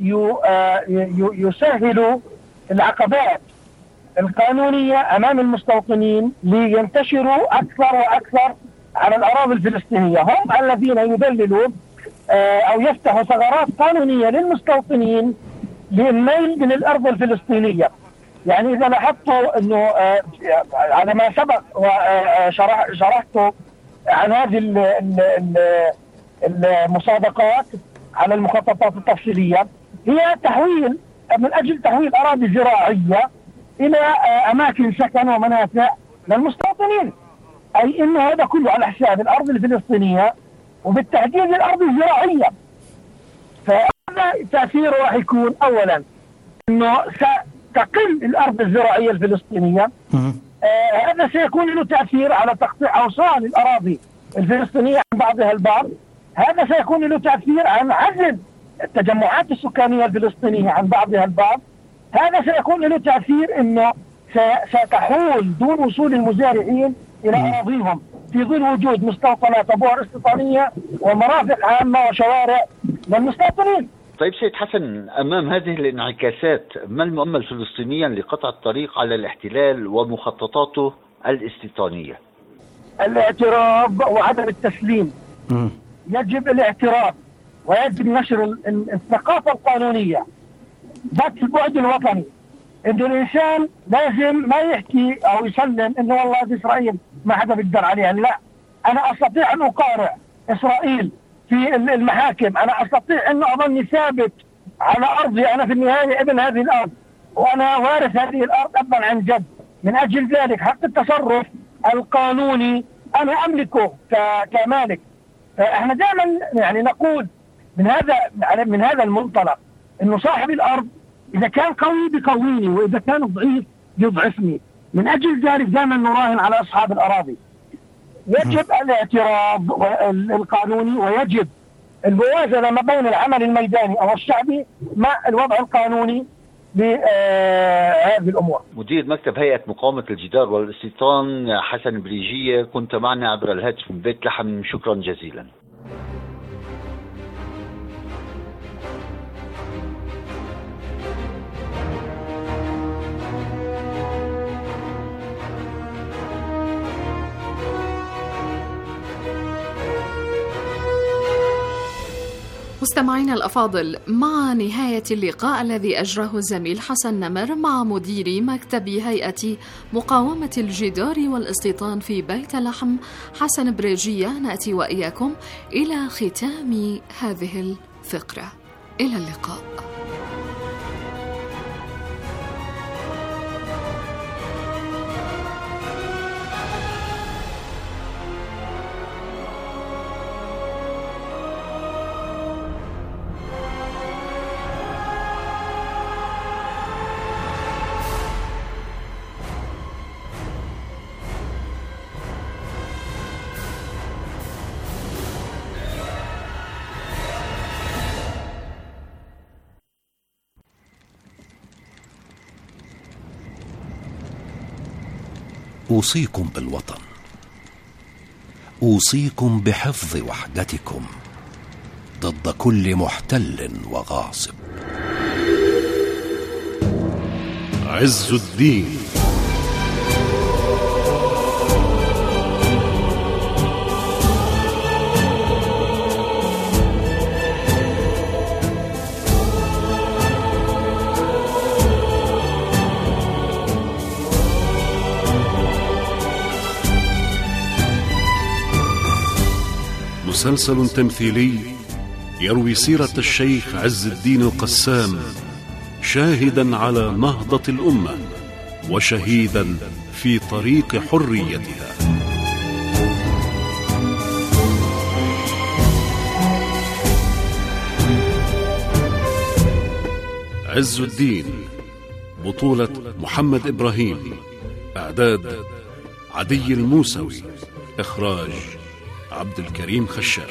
يسهلوا العقبات القانونية أمام المستوطنين لينتشروا أكثر وأكثر على الأراضي الفلسطينية. هم الذين يدللوا أو يفتحوا ثغرات قانونية للمستوطنين للميل من الأرض الفلسطينية. يعني إذا لاحظتوا أنه على ما سبق وشرحت عن هذه المصادقات على المخططات التفصيلية، هي تحويل من أجل تحويل أراضي زراعية إلى أماكن سكن ومنافع للمستوطنين، أي أن هذا كله على حساب الأرض الفلسطينية وبالتحديد الأرض الزراعية. فهذا تأثيره راح يكون أولا أنه ستقل الأرض الزراعية الفلسطينية. آه هذا سيكون له تأثير على تقطيع أوصال الأراضي الفلسطينية عن بعضها البعض. هذا سيكون له تأثير عن عزل التجمعات السكانية الفلسطينية عن بعضها البعض. هذا سيكون له تأثير أنه ستحول دون وصول المزارعين إلى أراضيهم في ظل وجود مستوطنات أبوار استيطانية ومرافق عامة وشوارع للمستوطنين. طيب سيد حسن، أمام هذه الانعكاسات ما المؤمل فلسطينيا لقطع الطريق على الاحتلال ومخططاته الاستيطانية؟ الاعتراض وعدم التسليم. م. يجب الاعتراض ويجب نشر الثقافة القانونية ذات البعد الوطني، انه الانسان لازم ما يحكي او يسلم انه والله في اسرائيل ما حدا بيقدر عليها. يعني لا، انا استطيع ان اقارع اسرائيل في المحاكم، انا استطيع ان اظني ثابت على ارضي، انا في النهاية ابن هذه الارض وانا وارث هذه الارض ابا عن جد. من اجل ذلك حق التصرف القانوني انا املكه كمالك. فاحنا دائما يعني نقول من هذا من هذا المنطلق انه صاحب الارض اذا كان قوي بقويني واذا كان ضعيف يضعفني. من اجل ذلك دائما نراهن على اصحاب الاراضي. يجب الاعتراض القانوني ويجب الموازنه ما بين العمل الميداني او الشعبي مع الوضع القانوني لهذه الامور. مدير مكتب هيئه مقاومه الجدار والاستيطان حسن بريجيه، كنت معنا عبر الهاتف من بيت لحم، شكرا جزيلا. مستمعينا الأفاضل، مع نهاية اللقاء الذي أجراه الزميل حسن نمر مع مدير مكتب هيئة مقاومة الجدار والاستيطان في بيت لحم حسن بريجية، نأتي وإياكم إلى ختام هذه الفقرة. إلى اللقاء. أوصيكم بالوطن، أوصيكم بحفظ وحدتكم ضد كل محتل وغاصب. عز الدين. مسلسل تمثيلي يروي سيرة الشيخ عز الدين القسام، شاهدا على نهضة الأمة وشهيدا في طريق حريتها. عز الدين، بطولة محمد إبراهيم، إعداد عدي الموسوي، إخراج عبد الكريم خشاش.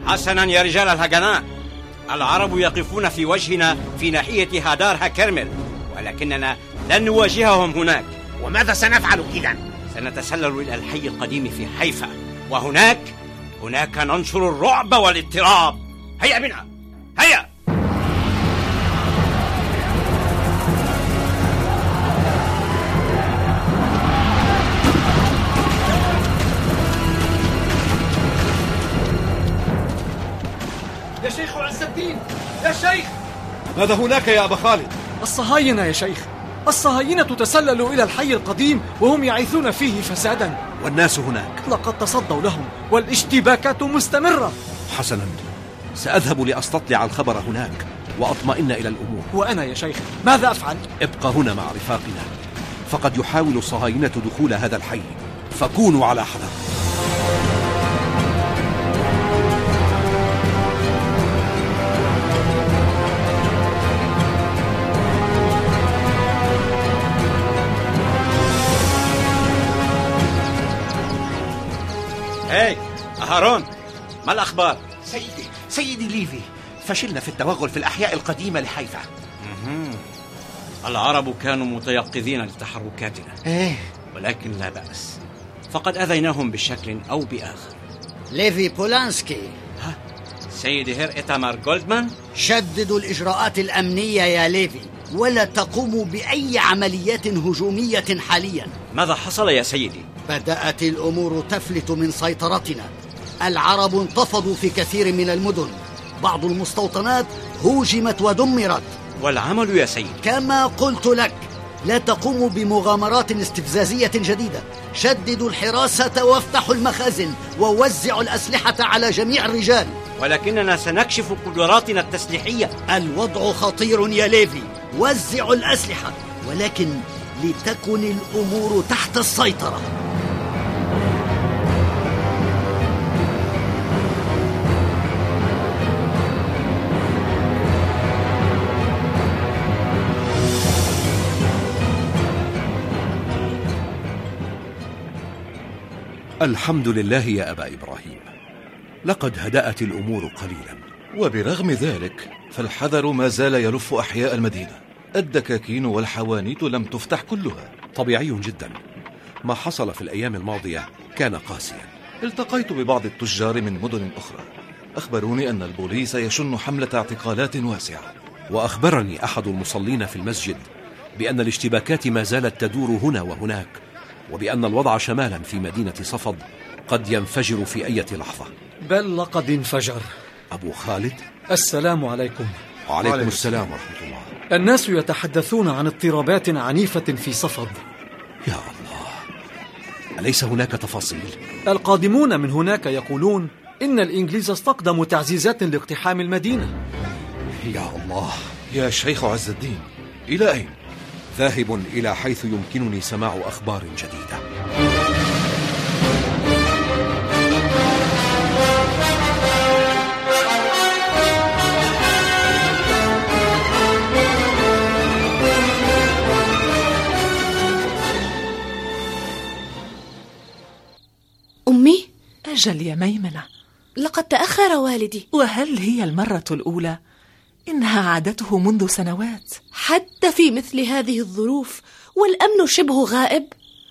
حسنا يا رجال الهجناء، العرب يقفون في وجهنا في ناحية هدار هكرمل، ولكننا لن نواجههم هناك. وماذا سنفعل إذن؟ سنتسلل إلى الحي القديم في حيفا، وهناك هناك ننشر الرعب والاضطراب. هيا بنا، هيا. يا شيخ عز الدين، يا شيخ. ماذا هناك يا أبا خالد؟ الصهاينة يا شيخ، الصهاينة تسللوا إلى الحي القديم وهم يعيثون فيه فسادا. والناس هناك لقد تصدوا لهم والاشتباكات مستمرة. حسنا، سأذهب لأستطلع الخبر هناك وأطمئن إلى الأمور. وأنا يا شيخ ماذا أفعل؟ ابقى هنا مع رفاقنا، فقد يحاول الصهاينة دخول هذا الحي، فكونوا على حذر. هاي هارون، ما الأخبار؟ سيدي سيدي ليفي، فشلنا في التوغل في الأحياء القديمة لحيفا. العرب كانوا متيقظين لتحركاتنا، إيه؟ ولكن لا بأس، فقد أذيناهم بشكل أو بآخر. ليفي بولانسكي. ها؟ سيدي هير إتامار جولدمان، شددوا الإجراءات الأمنية يا ليفي، ولا تقوموا بأي عمليات هجومية حاليا. ماذا حصل يا سيدي؟ بدأت الأمور تفلت من سيطرتنا. العرب انتفضوا في كثير من المدن، بعض المستوطنات هوجمت ودمرت. والعمل يا سيدي؟ كما قلت لك، لا تقوموا بمغامرات استفزازية جديدة. شددوا الحراسة وافتحوا المخازن ووزعوا الأسلحة على جميع الرجال. ولكننا سنكشف قدراتنا التسليحية. الوضع خطير يا ليفي، وزعوا الأسلحة، ولكن لتكن الأمور تحت السيطرة. الحمد لله يا أبا إبراهيم، لقد هدأت الأمور قليلا. وبرغم ذلك فالحذر ما زال يلف أحياء المدينة. الدكاكين والحوانيت لم تفتح كلها. طبيعي جدا، ما حصل في الأيام الماضية كان قاسيا. التقيت ببعض التجار من مدن أخرى، أخبروني أن البوليس يشن حملة اعتقالات واسعة. وأخبرني أحد المصلين في المسجد بأن الاشتباكات ما زالت تدور هنا وهناك، وبأن الوضع شمالا في مدينة صفد قد ينفجر في أي لحظة. بل لقد انفجر. أبو خالد، السلام عليكم. وعليكم السلام ورحمة الله. الناس يتحدثون عن اضطرابات عنيفة في صفد. يا الله، أليس هناك تفاصيل؟ القادمون من هناك يقولون إن الإنجليز استقدموا تعزيزات لاقتحام المدينة. يا الله. يا شيخ عز الدين، إلى أين؟ ذاهب إلى حيث يمكنني سماع أخبار جديدة. أمي؟ أجل يا ميمنة، لقد تأخر والدي. وهل هي المرة الأولى؟ إنها عادته منذ سنوات. حتى في مثل هذه الظروف والأمن شبه غائب.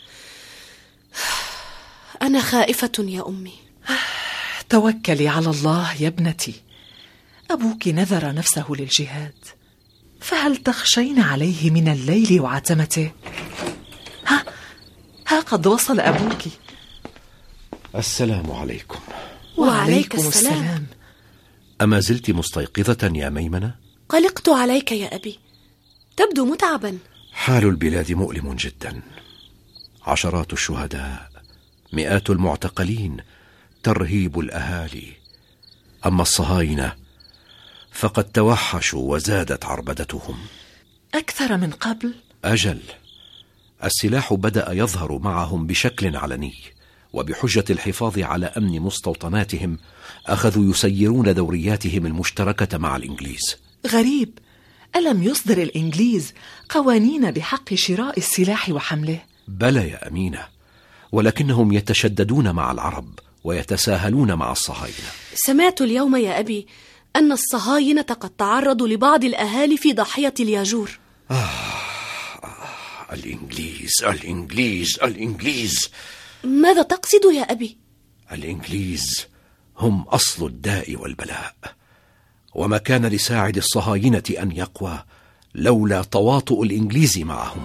أنا خائفة يا أمي. توكلي على الله يا ابنتي، أبوك نذر نفسه للجهاد، فهل تخشين عليه من الليل وعتمته؟ ها ها قد وصل أبوك. السلام عليكم. وعليكم السلام. السلام. أما زلت مستيقظة يا ميمنة؟ قلقت عليك يا أبي، تبدو متعبا. حال البلاد مؤلم جدا، عشرات الشهداء، مئات المعتقلين، ترهيب الأهالي. أما الصهاينة فقد توحشوا وزادت عربدتهم. أكثر من قبل؟ أجل، السلاح بدأ يظهر معهم بشكل علني، وبحجة الحفاظ على أمن مستوطناتهم أخذوا يسيرون دورياتهم المشتركة مع الإنجليز. غريب، ألم يصدر الإنجليز قوانين بحق شراء السلاح وحمله؟ بلى يا أمينة، ولكنهم يتشددون مع العرب ويتساهلون مع الصهاينة. سمعت اليوم يا أبي أن الصهاينة قد تعرضوا لبعض الأهالي في ضاحية الياجور. آه آه الإنجليز الإنجليز الإنجليز ماذا تقصد يا أبي؟ الإنجليز هم أصل الداء والبلاء، وما كان لساعد الصهاينة أن يقوى لولا تواطؤ الإنجليز معهم.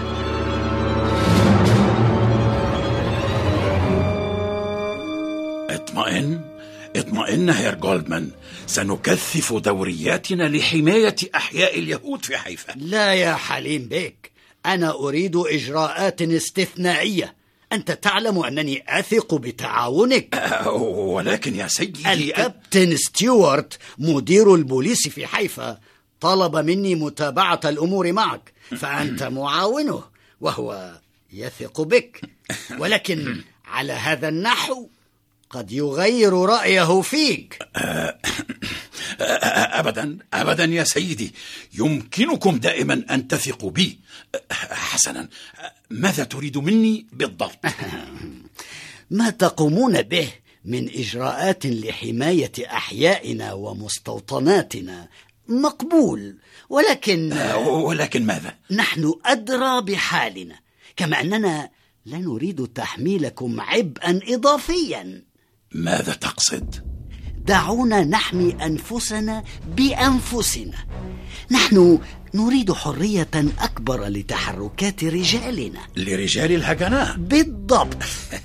اطمئن اطمئن هير جولدمان، سنكثف دورياتنا لحماية أحياء اليهود في حيفا. لا يا حليم بيك، أنا أريد إجراءات استثنائية. أنت تعلم أنني أثق بتعاونك. أه ولكن يا سيدي، الكابتن ستيوارت مدير البوليس في حيفا طلب مني متابعة الأمور معك، فأنت معاونه وهو يثق بك، ولكن على هذا النحو قد يغير رأيه فيك. أبدا أبدا يا سيدي، يمكنكم دائما أن تثقوا بي. حسنا، ماذا تريد مني بالضبط؟ ما تقومون به من إجراءات لحماية أحيائنا ومستوطناتنا مقبول، ولكن ولكن ماذا؟ نحن أدرى بحالنا، كما أننا لا نريد تحميلكم عبئا إضافيا. ماذا تقصد؟ دعونا نحمي أنفسنا بأنفسنا. نحن نريد حرية أكبر لتحركات رجالنا. لرجال الهجناء؟ بالضبط.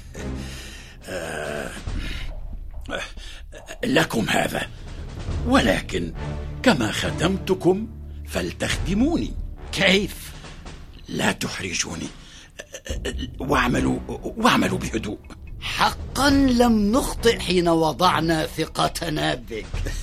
لكم هذا، ولكن كما خدمتكم فلتخدموني. كيف؟ لا تحرجوني، واعملوا واعملوا بهدوء. حقا لم نخطئ حين وضعنا ثقتنا بك.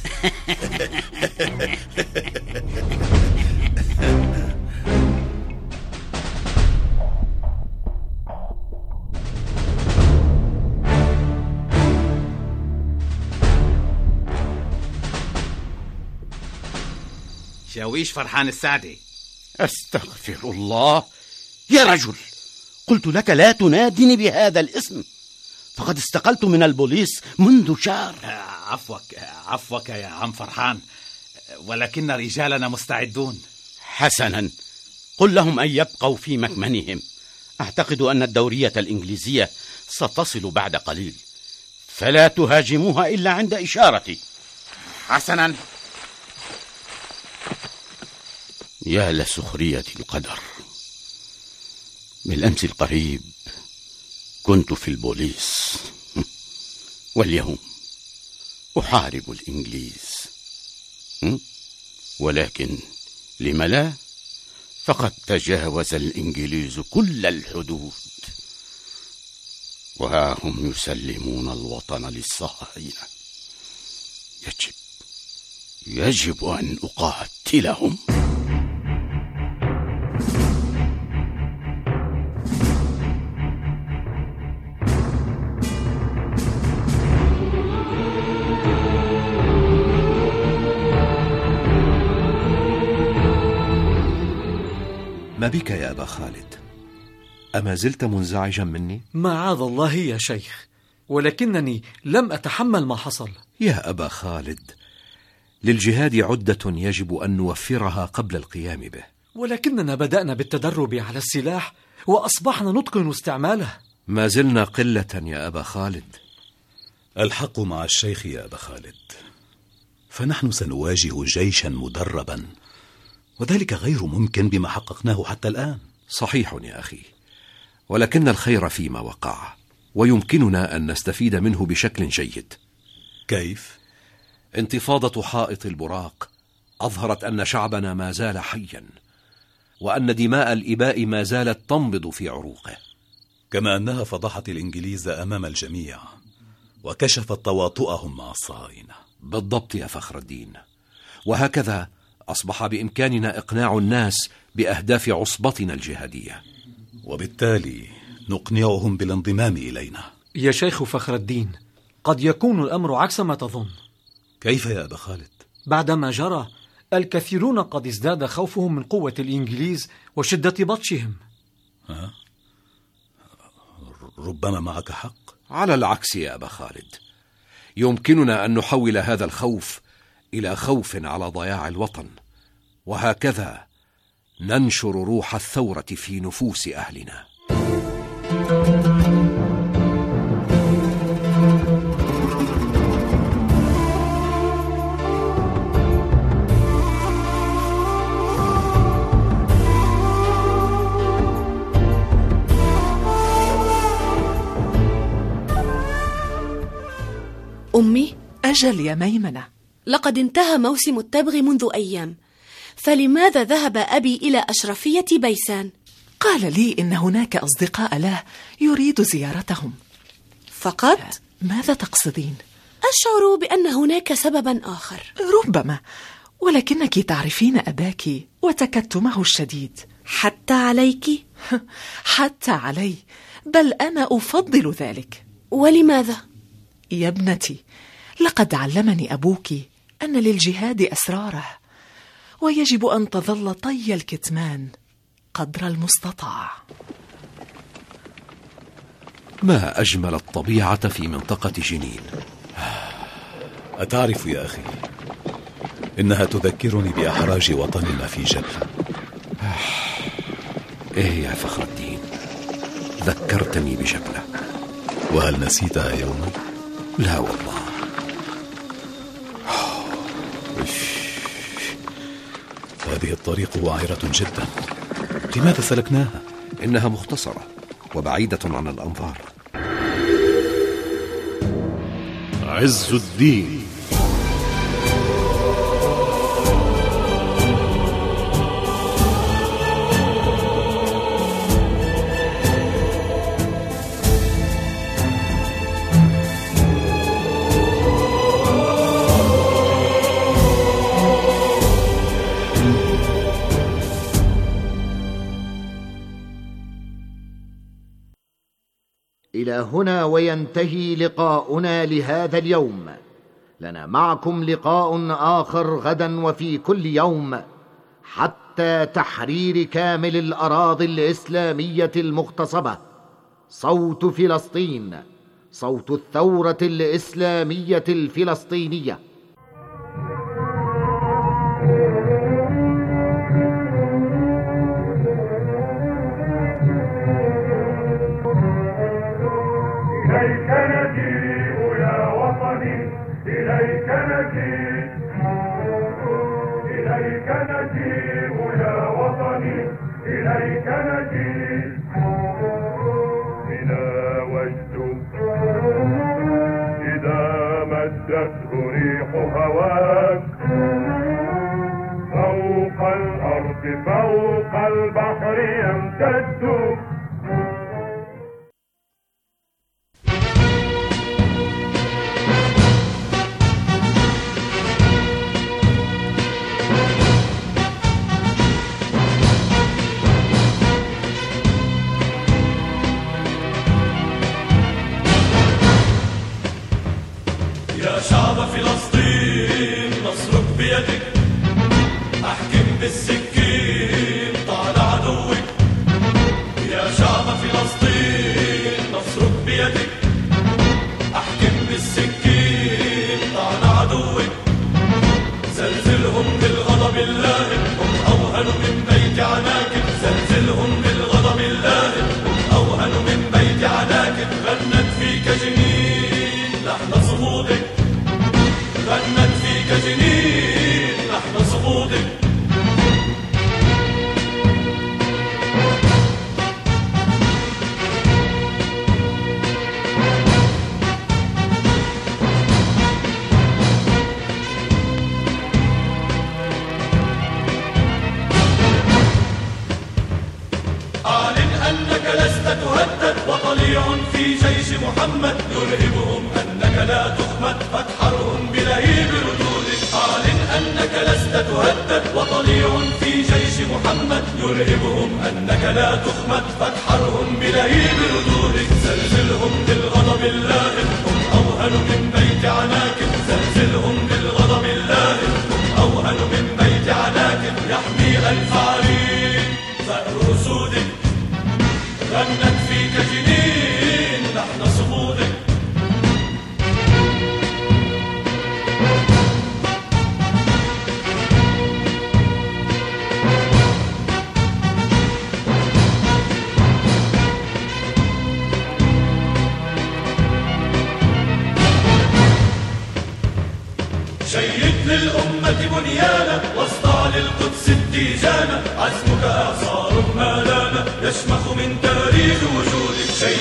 شاويش فرحان السعدي. أستغفر الله يا رجل، قلت لك لا تنادني بهذا الاسم، فقد استقلت من البوليس منذ شهر. عفوك عفوك يا عم فرحان، ولكن رجالنا مستعدون. حسنا، قل لهم أن يبقوا في مكمنهم. أعتقد أن الدورية الإنجليزية ستصل بعد قليل، فلا تهاجموها إلا عند إشارتي. حسنا. يا لسخرية القدر، بالأمس القريب كنت في البوليس، واليوم أحارب الإنجليز. ولكن لم لا؟ فقد تجاوز الإنجليز كل الحدود، وها هم يسلمون الوطن للصهاينة. يجب يجب أن أقاتلهم. ما بك يا أبا خالد؟ أما زلت منزعجا مني؟ معاذ الله يا شيخ، ولكنني لم أتحمل ما حصل. يا أبا خالد، للجهاد عدة يجب أن نوفرها قبل القيام به. ولكننا بدأنا بالتدرب على السلاح وأصبحنا نتقن استعماله. ما زلنا قلة يا أبا خالد. الحق مع الشيخ يا أبا خالد، فنحن سنواجه جيشا مدربا، وذلك غير ممكن بما حققناه حتى الآن. صحيح يا أخي، ولكن الخير فيما وقع، ويمكننا أن نستفيد منه بشكل جيد. كيف؟ انتفاضة حائط البراق أظهرت أن شعبنا ما زال حيا، وأن دماء الإباء ما زالت تنبض في عروقه، كما أنها فضحت الإنجليز أمام الجميع وكشفت تواطؤهم مع الصهاينة. بالضبط يا فخر الدين، وهكذا أصبح بإمكاننا إقناع الناس بأهداف عصبتنا الجهادية، وبالتالي نقنعهم بالانضمام إلينا. يا شيخ فخر الدين، قد يكون الأمر عكس ما تظن. كيف يا أبا خالد؟ بعدما جرى، الكثيرون قد ازداد خوفهم من قوة الإنجليز وشدة بطشهم. ها؟ ربما معك حق. على العكس يا أبا خالد، يمكننا أن نحول هذا الخوف إلى خوف على ضياع الوطن، وهكذا ننشر روح الثورة في نفوس أهلنا. أمي؟ أجل يا ميمنة، لقد انتهى موسم التبغ منذ أيام، فلماذا ذهب أبي إلى أشرفية بيسان؟ قال لي إن هناك أصدقاء له يريد زيارتهم. فقط؟ ماذا تقصدين؟ أشعر بأن هناك سببا آخر. ربما، ولكنك تعرفين أباك وتكتمه الشديد. حتى عليك؟ حتى علي، بل أنا أفضل ذلك. ولماذا؟ يا ابنتي، لقد علمني أبوك أن للجهاد أسراره، ويجب أن تظل طي الكتمان قدر المستطاع. ما أجمل الطبيعة في منطقة جنين. أتعرف يا أخي، إنها تذكرني بأحراج وطننا في جبل. إيه يا فخر الدين، ذكرتني بجبلة. وهل نسيتها يوما؟ لا والله. هذه الطريق وعرة جدا، لماذا سلكناها؟ إنها مختصرة وبعيدة عن الأنظار. عز الدين. إلى هنا وينتهي لقاؤنا لهذا اليوم. لنا معكم لقاء آخر غدا وفي كل يوم، حتى تحرير كامل الأراضي الإسلامية المغتصبة. صوت فلسطين، صوت الثورة الإسلامية الفلسطينية. إليك نجيء يا وطني، إليك نجيء، إليك نجيء يا وطني، إليك نجيء. بنا وجد إذا مدته ريح هواك، فوق الأرض فوق البحر يمتد. يا شعب فلسطين نصرك بيدك، أحكم بالسكين طال عدوك. يا شعب فلسطين نصرك بيدك، أحكم بالسكين طال عدوك. زلزلهم بالغضب اللائم، هم أوهن من بيت عناكب. زلزلهم بالغضب اللائم، هم أوهن من بيت عناكب. غنت فيك جنين لحن صمودك، غنت فيك جنين لحن صمودك. أعلن أنك لست تهدد، وطليع في جيش محمد يرهبهم أنك لا تخمد، فاتحرهم بلهيب ردودك. أعلن أنك لست تهدد، وطليع في جيش محمد يرهبهم أنك لا تخمد، فاتحرهم بلهيب ردودك. زلزلهم بالغضب اللائم، هم أوهن من بيت عناكب. زلزلهم بالغضب اللائم، هم أوهن من بيت عناكب. يحمي ألف عرين ثأر أسودك، غنت فيك جنين لحن صمودك. للأمة بنيانا واصدع للقدس التيجانا عزمك إعصار ما لانا يشمخ من تاريخ وجودك.